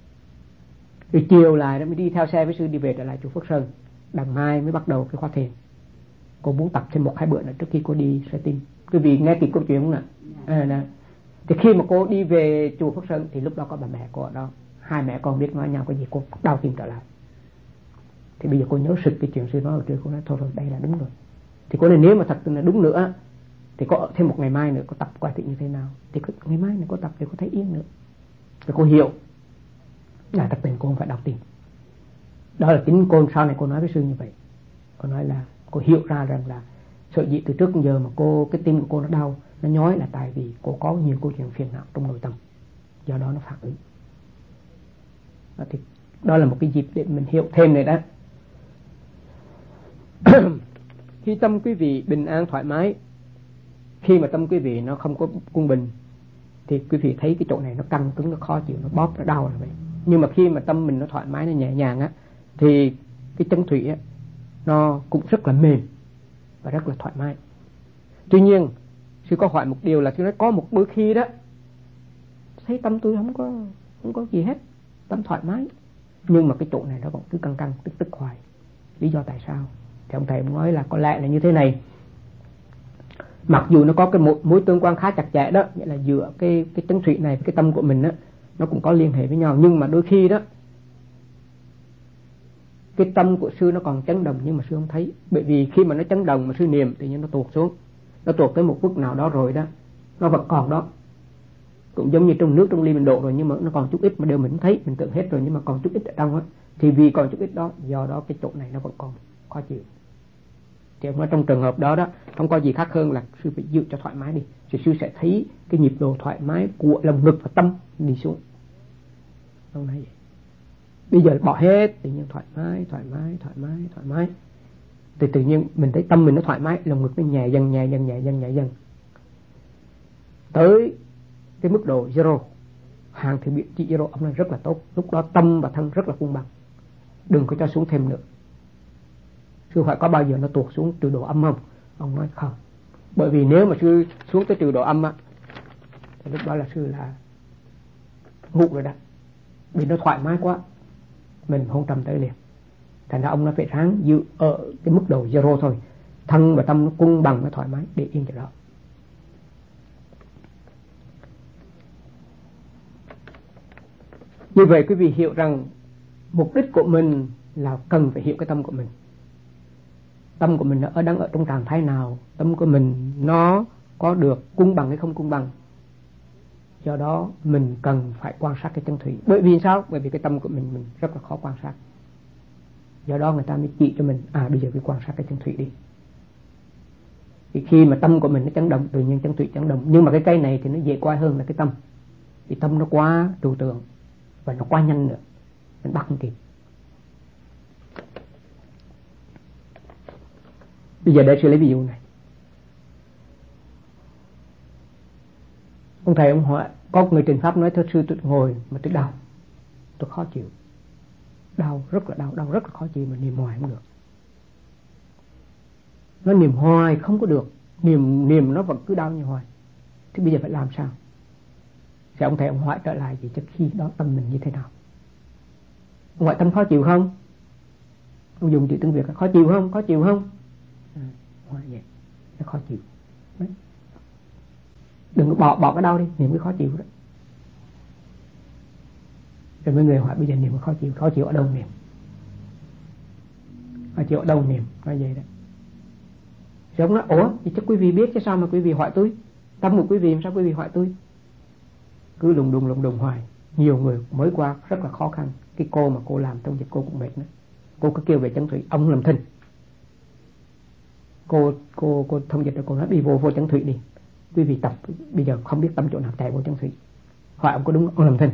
Rồi chiều lại đó mới đi theo xe với sư đi về trở lại chùa Phước Sơn, đằng mai mới bắt đầu cái khóa thiền. Cô muốn tập thêm một hai bữa nữa trước khi cô đi xoay tim. Quý vị nghe kịp câu chuyện không ạ? À, nè. Thì khi mà cô đi về chùa Phước Sơn thì lúc đó có bà mẹ cô ở đó, hai mẹ con biết nói nhau cái gì, cô đau tim trở lại. Thì bây giờ cô nhớ sực cái chuyện sư nói ở trước, cô nói thôi rồi đây là đúng rồi. Thì cô nói nếu mà thật là đúng nữa thì có thêm một ngày mai nữa cô tập coi thử như thế nào. Thì ngày mai nữa cô tập thì cô thấy yên nữa. Rồi cô hiểu là thật tình cô không phải đau tim. Đó là chính cô sau này cô nói với sư như vậy. Cô nói là cô hiểu ra rằng là sợ dĩ từ trước đến giờ mà cô cái tim của cô nó đau, nó nhói là tại vì cô có nhiều câu chuyện phiền não trong nội tâm, do đó nó phản ứng. Thì Đó là một cái dịp để mình hiểu thêm này đó. Khi tâm quý vị bình an thoải mái, khi mà tâm quý vị nó không có quân bình, thì quý vị thấy cái chỗ này nó căng cứng, nó khó chịu, nó bóp, nó đau là vậy. Nhưng mà khi mà tâm mình nó thoải mái, nó nhẹ nhàng á, thì cái chân thủy á nó cũng rất là mềm và rất là thoải mái. Tuy nhiên sư có hỏi một điều là sư nói có một đôi khi đó thấy tâm tôi không có không có gì hết, tâm thoải mái, nhưng mà cái chỗ này nó vẫn cứ căng căng tức tức hoài. Lý do tại sao? Thì ông thầy ông nói là có lẽ là như thế này. Mặc dù nó có cái một mối tương quan khá chặt chẽ đó, nghĩa là giữa cái cái chân thủy này với cái tâm của mình á, nó cũng có liên hệ với nhau, nhưng mà đôi khi đó cái tâm của sư nó còn chấn động nhưng mà sư không thấy. Bởi vì khi mà nó chấn động mà sư niệm thì nó tuột xuống, nó tuột tới một mức nào đó rồi đó, nó vẫn còn đó, cũng giống như trong nước trong ly mình đổ rồi nhưng mà nó còn chút ít mà đều mình thấy, mình tưởng hết rồi nhưng mà còn chút ít ở trong á, thì vì còn chút ít đó, do đó cái chỗ này nó vẫn còn khó chịu. Thì ông nói trong trường hợp đó đó không có gì khác hơn là sư phải giữ cho thoải mái đi, thì sư sẽ thấy cái nhịp độ thoải mái của lồng ngực và tâm đi xuống. Ông nói vậy. Bây giờ bỏ hết, tự nhiên thoải mái, thoải mái, thoải mái, thoải mái. Thì tự nhiên mình thấy tâm mình nó thoải mái, lồng ngực nó nhẹ dần, nhẹ dần, nhẹ dần, nhẹ dần. Tới cái mức độ zero, hàng thì bị trị zero, ông nói rất là tốt. Lúc đó tâm và thân rất là cân bằng. Đừng có cho xuống thêm nữa. Sư hỏi có bao giờ nó tuột xuống trừ độ âm không? Ông nói không. Bởi vì nếu mà sư xuống tới trừ độ âm á, thì lúc đó là sư là ngủ rồi đó. Vì nó thoải mái quá, mình không trầm tới liền. Thành ra ông nó phải ráng giữ ở cái mức độ zero thôi. Thân và tâm nó cân bằng, nó thoải mái, để yên cho đó. Như vậy quý vị hiểu rằng mục đích của mình là cần phải hiểu cái tâm của mình. Tâm của mình ở đang ở trong trạng thái nào, tâm của mình nó có được cân bằng hay không cân bằng. Do đó mình cần phải quan sát cái chân thủy. Bởi vì sao? Bởi vì cái tâm của mình mình rất là khó quan sát. Do đó người ta mới chỉ cho mình, à bây giờ phải quan sát cái chân thủy đi. Thì khi mà tâm của mình nó chấn động, tự nhiên chân thủy chấn động. Nhưng mà cái cây này thì nó dễ qua hơn là cái tâm. Vì tâm nó quá trừu tượng và nó quá nhanh nữa, mình bắt không kịp. Bây giờ để sư lấy ví dụ này. Ông thầy ông hỏi, có người trình pháp nói thưa sư tôi ngồi mà tôi đau, tôi khó chịu, đau rất là đau, đau rất là khó chịu mà niệm hoài không được. Nó niệm hoài không có được, niệm niệm nó vẫn cứ đau như hoài. Thế bây giờ phải làm sao? Thì ông thầy ông hỏi trở lại, vậy trước khi đó tâm mình như thế nào? Ông hỏi tâm khó chịu không? Ông dùng chữ tiếng Việt là khó chịu không? Khó chịu không? À, hỏi vậy, nó khó chịu. Đấy. Đừng có bỏ, bỏ cái đau đi, niệm cái khó chịu đó. Rồi mấy người hỏi bây giờ niệm khó chịu, khó chịu ở đâu niệm? Khó chịu ở đâu niệm? Nói vậy đó. Rồi ông nói, ủa, thì chắc quý vị biết chứ sao mà quý vị hỏi tôi? Tâm của quý vị sao quý vị hỏi tôi? Cứ lùng đùng lùng đùng hoài. Nhiều người mới qua rất là khó khăn. Cái cô mà cô làm trong dịch cô cũng mệt nữa. Cô cứ kêu về chân thủy, ông làm thinh. Cô cô cô thông dịch rồi cô nói đi vô vô chân thủy đi. Quý vị tập bây giờ không biết tâm chỗ nào chạy vô chân thủy. Hỏi ông có đúng, ông làm thinh.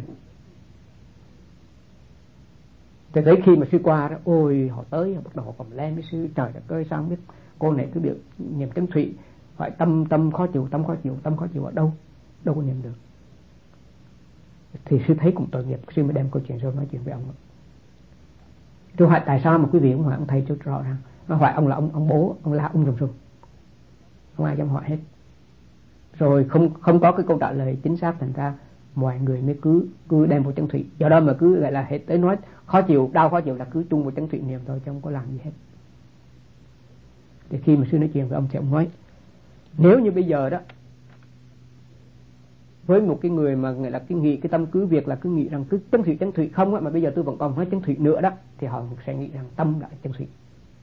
Cho tới khi mà sư qua đó, ôi họ tới họ bắt đầu họ cầm lên với sư, trời đất ơi sao không biết cô này cứ được niệm chân thủy, hỏi tâm tâm khó chịu, tâm khó chịu, tâm khó chịu ở đâu, đâu có niệm được. Thì sư thấy cũng tội nghiệp, sư mới đem câu chuyện rồi nói chuyện với ông. Tôi hỏi tại sao mà quý vị không hỏi ông thầy cho rõ ràng. Nó hỏi ông là ông ông bố, ông la ông rùm rùm, không ai dám hỏi hết. Rồi không không có cái câu trả lời chính xác, thành ra mọi người mới cứ cứ đem vào chân thủy. Do đó mà cứ gọi là hết tới nói khó chịu, đau khó chịu là cứ chung vào chân thủy niệm thôi chứ không có làm gì hết. Thì khi mà sư nói chuyện với ông thì ông nói, nếu như bây giờ đó với một cái người mà người là cái nghĩ cái tâm cứ việc là cứ nghĩ rằng cứ chân thủy chân thủy không á, mà bây giờ tôi vẫn còn nói chân thủy nữa đó, thì họ sẽ nghĩ rằng tâm là chân thủy.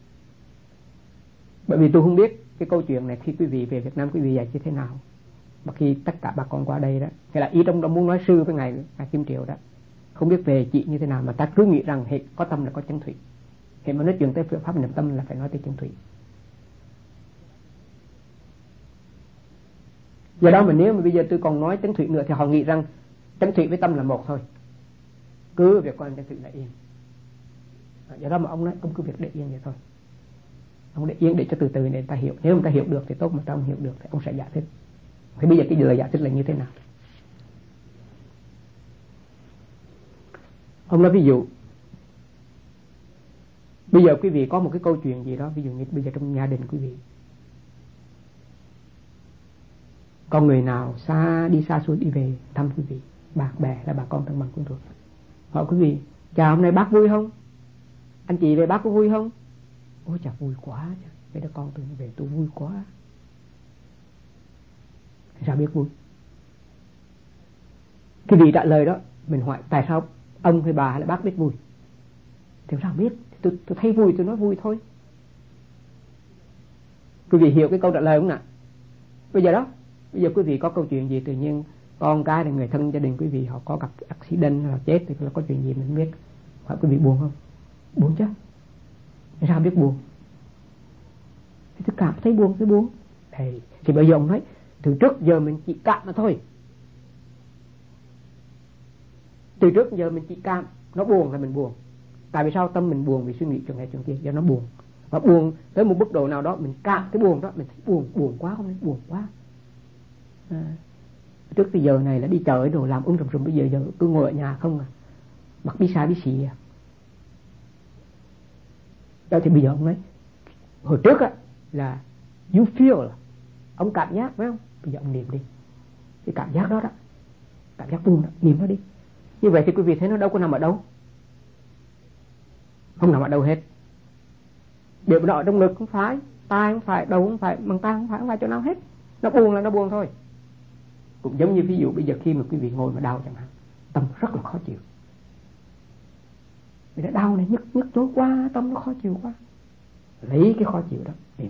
Bởi vì tôi không biết cái câu chuyện này khi quý vị về Việt Nam quý vị dạy như thế nào, mà khi tất cả bà con qua đây đó, hay là ý trong đó muốn nói sư với ngài ngài Kim Triệu đó, không biết về chị như thế nào mà ta cứ nghĩ rằng hệ có tâm là có chân thủy, hệ mà nói chuyện tới phương pháp niệm tâm là phải nói tới chân thủy. Do đó mà nếu mà bây giờ tôi còn nói chân thủy nữa thì họ nghĩ rằng chân thủy với tâm là một thôi, cứ việc quan chân thủy là yên. Do đó mà ông nói ông cứ việc để yên vậy thôi, ông để yên để cho từ từ để người ta hiểu. Nếu người ta hiểu được thì tốt, mà ta không hiểu được thì ông sẽ giải thích. Thì bây giờ cái lời giải thích là như thế nào? Ông nói ví dụ bây giờ quý vị có một cái câu chuyện gì đó, ví dụ như bây giờ trong gia đình quý vị có người nào xa đi xa xôi đi về thăm quý vị, bạn bè là bà con thân bằng quen thuộc, hỏi quý vị chào hôm nay bác vui không, anh chị về bác có vui không? Ôi chà vui quá, mấy đứa con tôi về tôi vui quá. Sao biết vui? Cái vị trả lời đó mình hỏi tại sao ông hay bà hay là bác biết vui? Thì sao biết? Tôi, tôi thấy vui tôi nói vui thôi. Quý vị hiểu cái câu trả lời không nào? Bây giờ đó, bây giờ quý vị có câu chuyện gì tự nhiên con cái là người thân gia đình quý vị họ có gặp accident hoặc chết thì là có chuyện gì mình không biết, hỏi quý vị buồn không? Buồn chứ. Sao biết buồn? Thì tôi cảm thấy buồn tôi buồn. Thì, thì bây giờ ông nói từ trước giờ mình chỉ cảm mà thôi. Từ trước giờ mình chỉ cảm, nó buồn là mình buồn. Tại vì sao? Tâm mình buồn vì suy nghĩ chuyện này chuyện kia, do nó buồn. Và buồn tới một mức độ nào đó mình cảm cái buồn đó, mình thấy buồn, buồn quá không nên buồn quá. À, trước cái giờ này là đi chợ đồ làm ung trùm trùm, bây giờ giờ cứ ngồi ở nhà không à, mặc bí xa bí xì à. Đó thì bây giờ ông nói hồi trước á là you feel, ông cảm giác phải không? Bây giờ ông niệm đi cái cảm giác đó đó, cảm giác buồn đó, niệm nó đi. Như vậy thì quý vị thấy nó đâu có nằm ở đâu, không nằm ở đâu hết. Điều đó ở trong ngực không phải, tai không phải, đầu không phải, bằng tai không phải, không phải chỗ nào hết. Nó buồn là nó buồn thôi. Cũng giống như ví dụ bây giờ khi mà quý vị ngồi mà đau chẳng hạn, tâm rất là khó chịu. Vì nó đau này, nhức nhức chỗ quá, tâm nó khó chịu quá, lấy cái khó chịu đó niệm.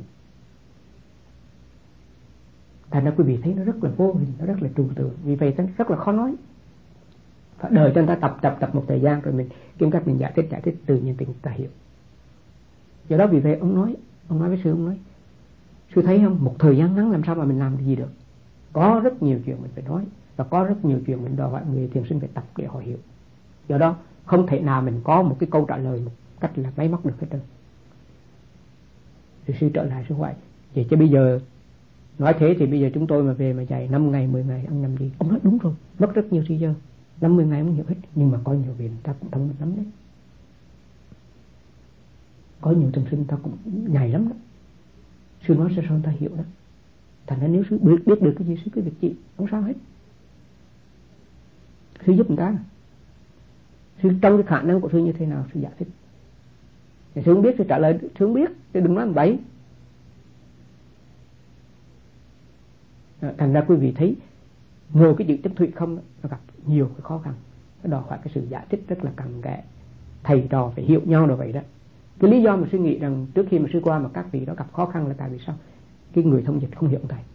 Thành ra quý vị thấy nó rất là vô hình, nó rất là trừu tượng. Vì vậy nó rất là khó nói. Phải đợi cho người ta tập tập tập một thời gian rồi mình kiếm cách mình giải thích giải thích tự nhiên tình ta hiểu. Do đó vì vậy ông nói, ông nói với sư, ông nói sư thấy không, một thời gian ngắn làm sao mà mình làm được gì được. Có rất nhiều chuyện mình phải nói, và có rất nhiều chuyện mình đòi hỏi người thiền sinh phải tập để họ hiểu. Do đó không thể nào mình có một cái câu trả lời một cách là máy móc được hết trơn. Thì sư trở lại sư hỏi vậy chứ bây giờ nói thế thì bây giờ chúng tôi mà về mà dạy năm ngày mười ngày ăn nằm gì? Ông nói đúng rồi, mất rất nhiều thời giờ, năm mươi ngày không hiểu hết. Nhưng mà có nhiều việc ta cũng thông minh lắm đấy, có nhiều thiền sinh ta cũng nhảy lắm đó. Sư nói sao sao ta hiểu đó. Thành ra nếu sư biết, biết được cái gì sư cứ việc chị không sao hết. Sư giúp người ta, sư trong cái khả năng của sư như thế nào sư giải thích. Thì sư không biết sư trả lời, sư không biết thì đừng nói làm bậy. Thành ra quý vị thấy ngồi cái chữ chấp thụy không nó gặp nhiều cái khó khăn, nó đòi hỏi cái sự giải thích rất là cặn kẽ, thầy trò phải hiểu nhau rồi vậy đó. Cái lý do mà sư nghĩ rằng trước khi mà sư qua mà các vị đó gặp khó khăn là tại vì sao? Cái người thông dịch không hiểu ông thầy.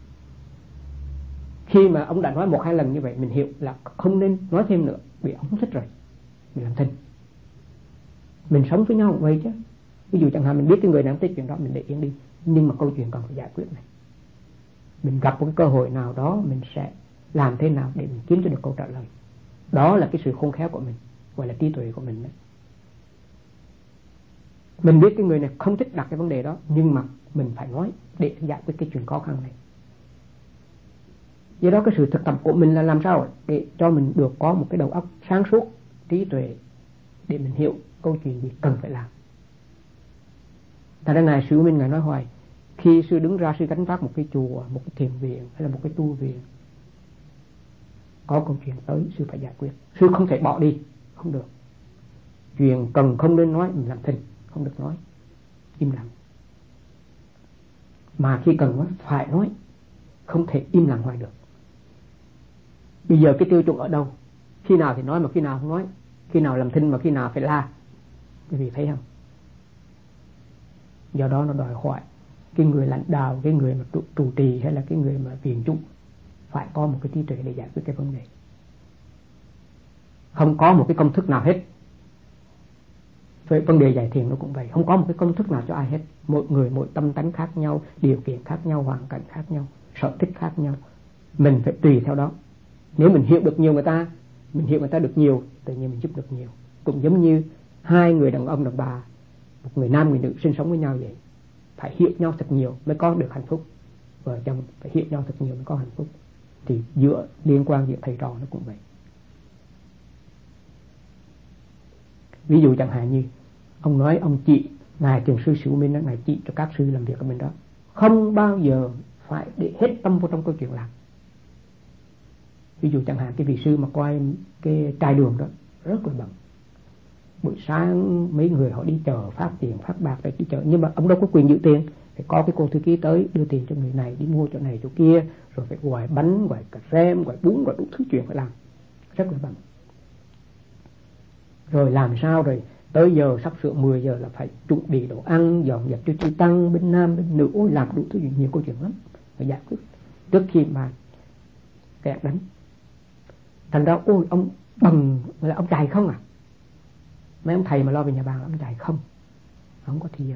Khi mà ông đã nói một hai lần như vậy mình hiểu là không nên nói thêm nữa, vì ông không thích rồi mình làm thinh. Mình sống với nhau vậy chứ. Ví dụ chẳng hạn mình biết cái người nào không thích chuyện đó mình để yên đi, nhưng mà câu chuyện còn phải giải quyết này. Mình gặp một cái cơ hội nào đó mình sẽ làm thế nào để mình kiếm cho được câu trả lời. Đó là cái sự khôn khéo của mình, gọi là trí tuệ của mình đấy. Mình biết cái người này không thích đặt cái vấn đề đó, nhưng mà mình phải nói để giải quyết cái chuyện khó khăn này. Do đó cái sự thực tập của mình là làm sao để cho mình được có một cái đầu óc sáng suốt, trí tuệ để mình hiểu câu chuyện gì cần phải làm. Tại ra ngài sư mình ngài nói hoài, khi sư đứng ra sư gánh vác một cái chùa, một cái thiền viện hay là một cái tu viện, có câu chuyện tới sư phải giải quyết, sư không thể bỏ đi, không được. Chuyện cần không nên nói mình làm thinh, không được nói, im lặng. Mà khi cần nói phải nói, không thể im lặng hoài được. Bây giờ cái tiêu chuẩn ở đâu? Khi nào thì nói mà khi nào không nói, khi nào làm thinh mà khi nào phải la. Quý vị thấy không? Do đó nó đòi hỏi cái người lãnh đạo, cái người mà trụ, trụ trì hay là cái người mà viện chủ phải có một cái trí tuệ để giải quyết cái vấn đề. Không có một cái công thức nào hết. Với vấn đề dạy thiền nó cũng vậy, không có một cái công thức nào cho ai hết. Mỗi người mỗi tâm tánh khác nhau, điều kiện khác nhau, hoàn cảnh khác nhau, sở thích khác nhau. Mình phải tùy theo đó. Nếu mình hiểu được nhiều người ta, mình hiểu người ta được nhiều, tự nhiên mình giúp được nhiều. Cũng giống như hai người đàn ông đàn bà, một người nam người nữ sinh sống với nhau vậy, phải hiểu nhau thật nhiều mới có được hạnh phúc. Vợ chồng phải hiểu nhau thật nhiều mới có hạnh phúc. Thì giữa liên quan giữa thầy trò nó cũng vậy. Ví dụ chẳng hạn như ông nói ông chị ngài Thiền sư Sĩ Minh đó, ngài chị cho các sư làm việc ở bên đó, không bao giờ phải để hết tâm vô trong câu chuyện làm. Ví dụ chẳng hạn cái vị sư mà coi cái trai đường đó rất là bận, buổi sáng mấy người họ đi chợ phát tiền phát bạc để đi chợ, nhưng mà ông đâu có quyền giữ tiền, phải có cái cô thư ký tới đưa tiền cho người này đi mua chỗ này chỗ kia, rồi phải gọi bánh, gọi cà rem, gọi bún, gọi đủ thứ chuyện phải làm, rất là bận. Rồi làm sao rồi tới giờ sắp sửa mười giờ là phải chuẩn bị đồ ăn, dọn dẹp cho chư tăng bên nam bên nữ, ôi làm đủ thứ chuyện, nhiều câu chuyện lắm phải giải quyết trước khi mà kẹt đánh. Thành ra ôi ông bằng là ông chạy không à, mấy ông thầy mà lo về nhà bàn là ông chạy không, không có thì giờ.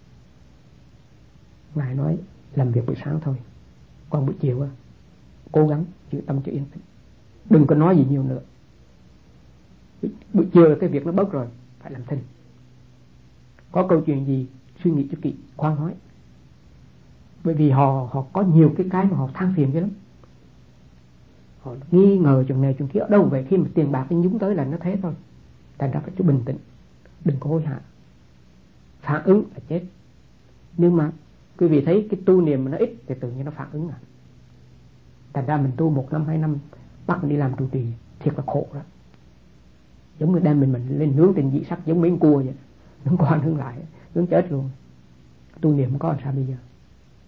Ngài nói làm việc buổi sáng thôi, còn buổi chiều á cố gắng giữ tâm cho yên tĩnh, đừng có nói gì nhiều nữa. Buổi chiều là cái việc nó bớt rồi, phải làm thinh. Có câu chuyện gì suy nghĩ cho kỹ, khoan nói. Bởi vì họ họ có nhiều cái cái mà họ than phiền chứ lắm, họ nghi ngờ chuyện này chuyện kia ở đâu vậy, khi mà tiền bạc nó nhúng tới là nó thế thôi. Thành ra phải chú bình tĩnh, đừng có hối hận. Phản ứng là chết. Nhưng mà quý vị thấy cái tu niệm mà nó ít thì tự nhiên nó phản ứng à. Thành ra mình tu một năm hai năm bắt mình đi làm trụ trì thiệt là khổ đó. Giống như đem mình mình lên nướng trên dị sắc giống mấy con cua vậy, nướng qua nướng lại, nướng chết luôn. Tu niệm có làm sao bây giờ.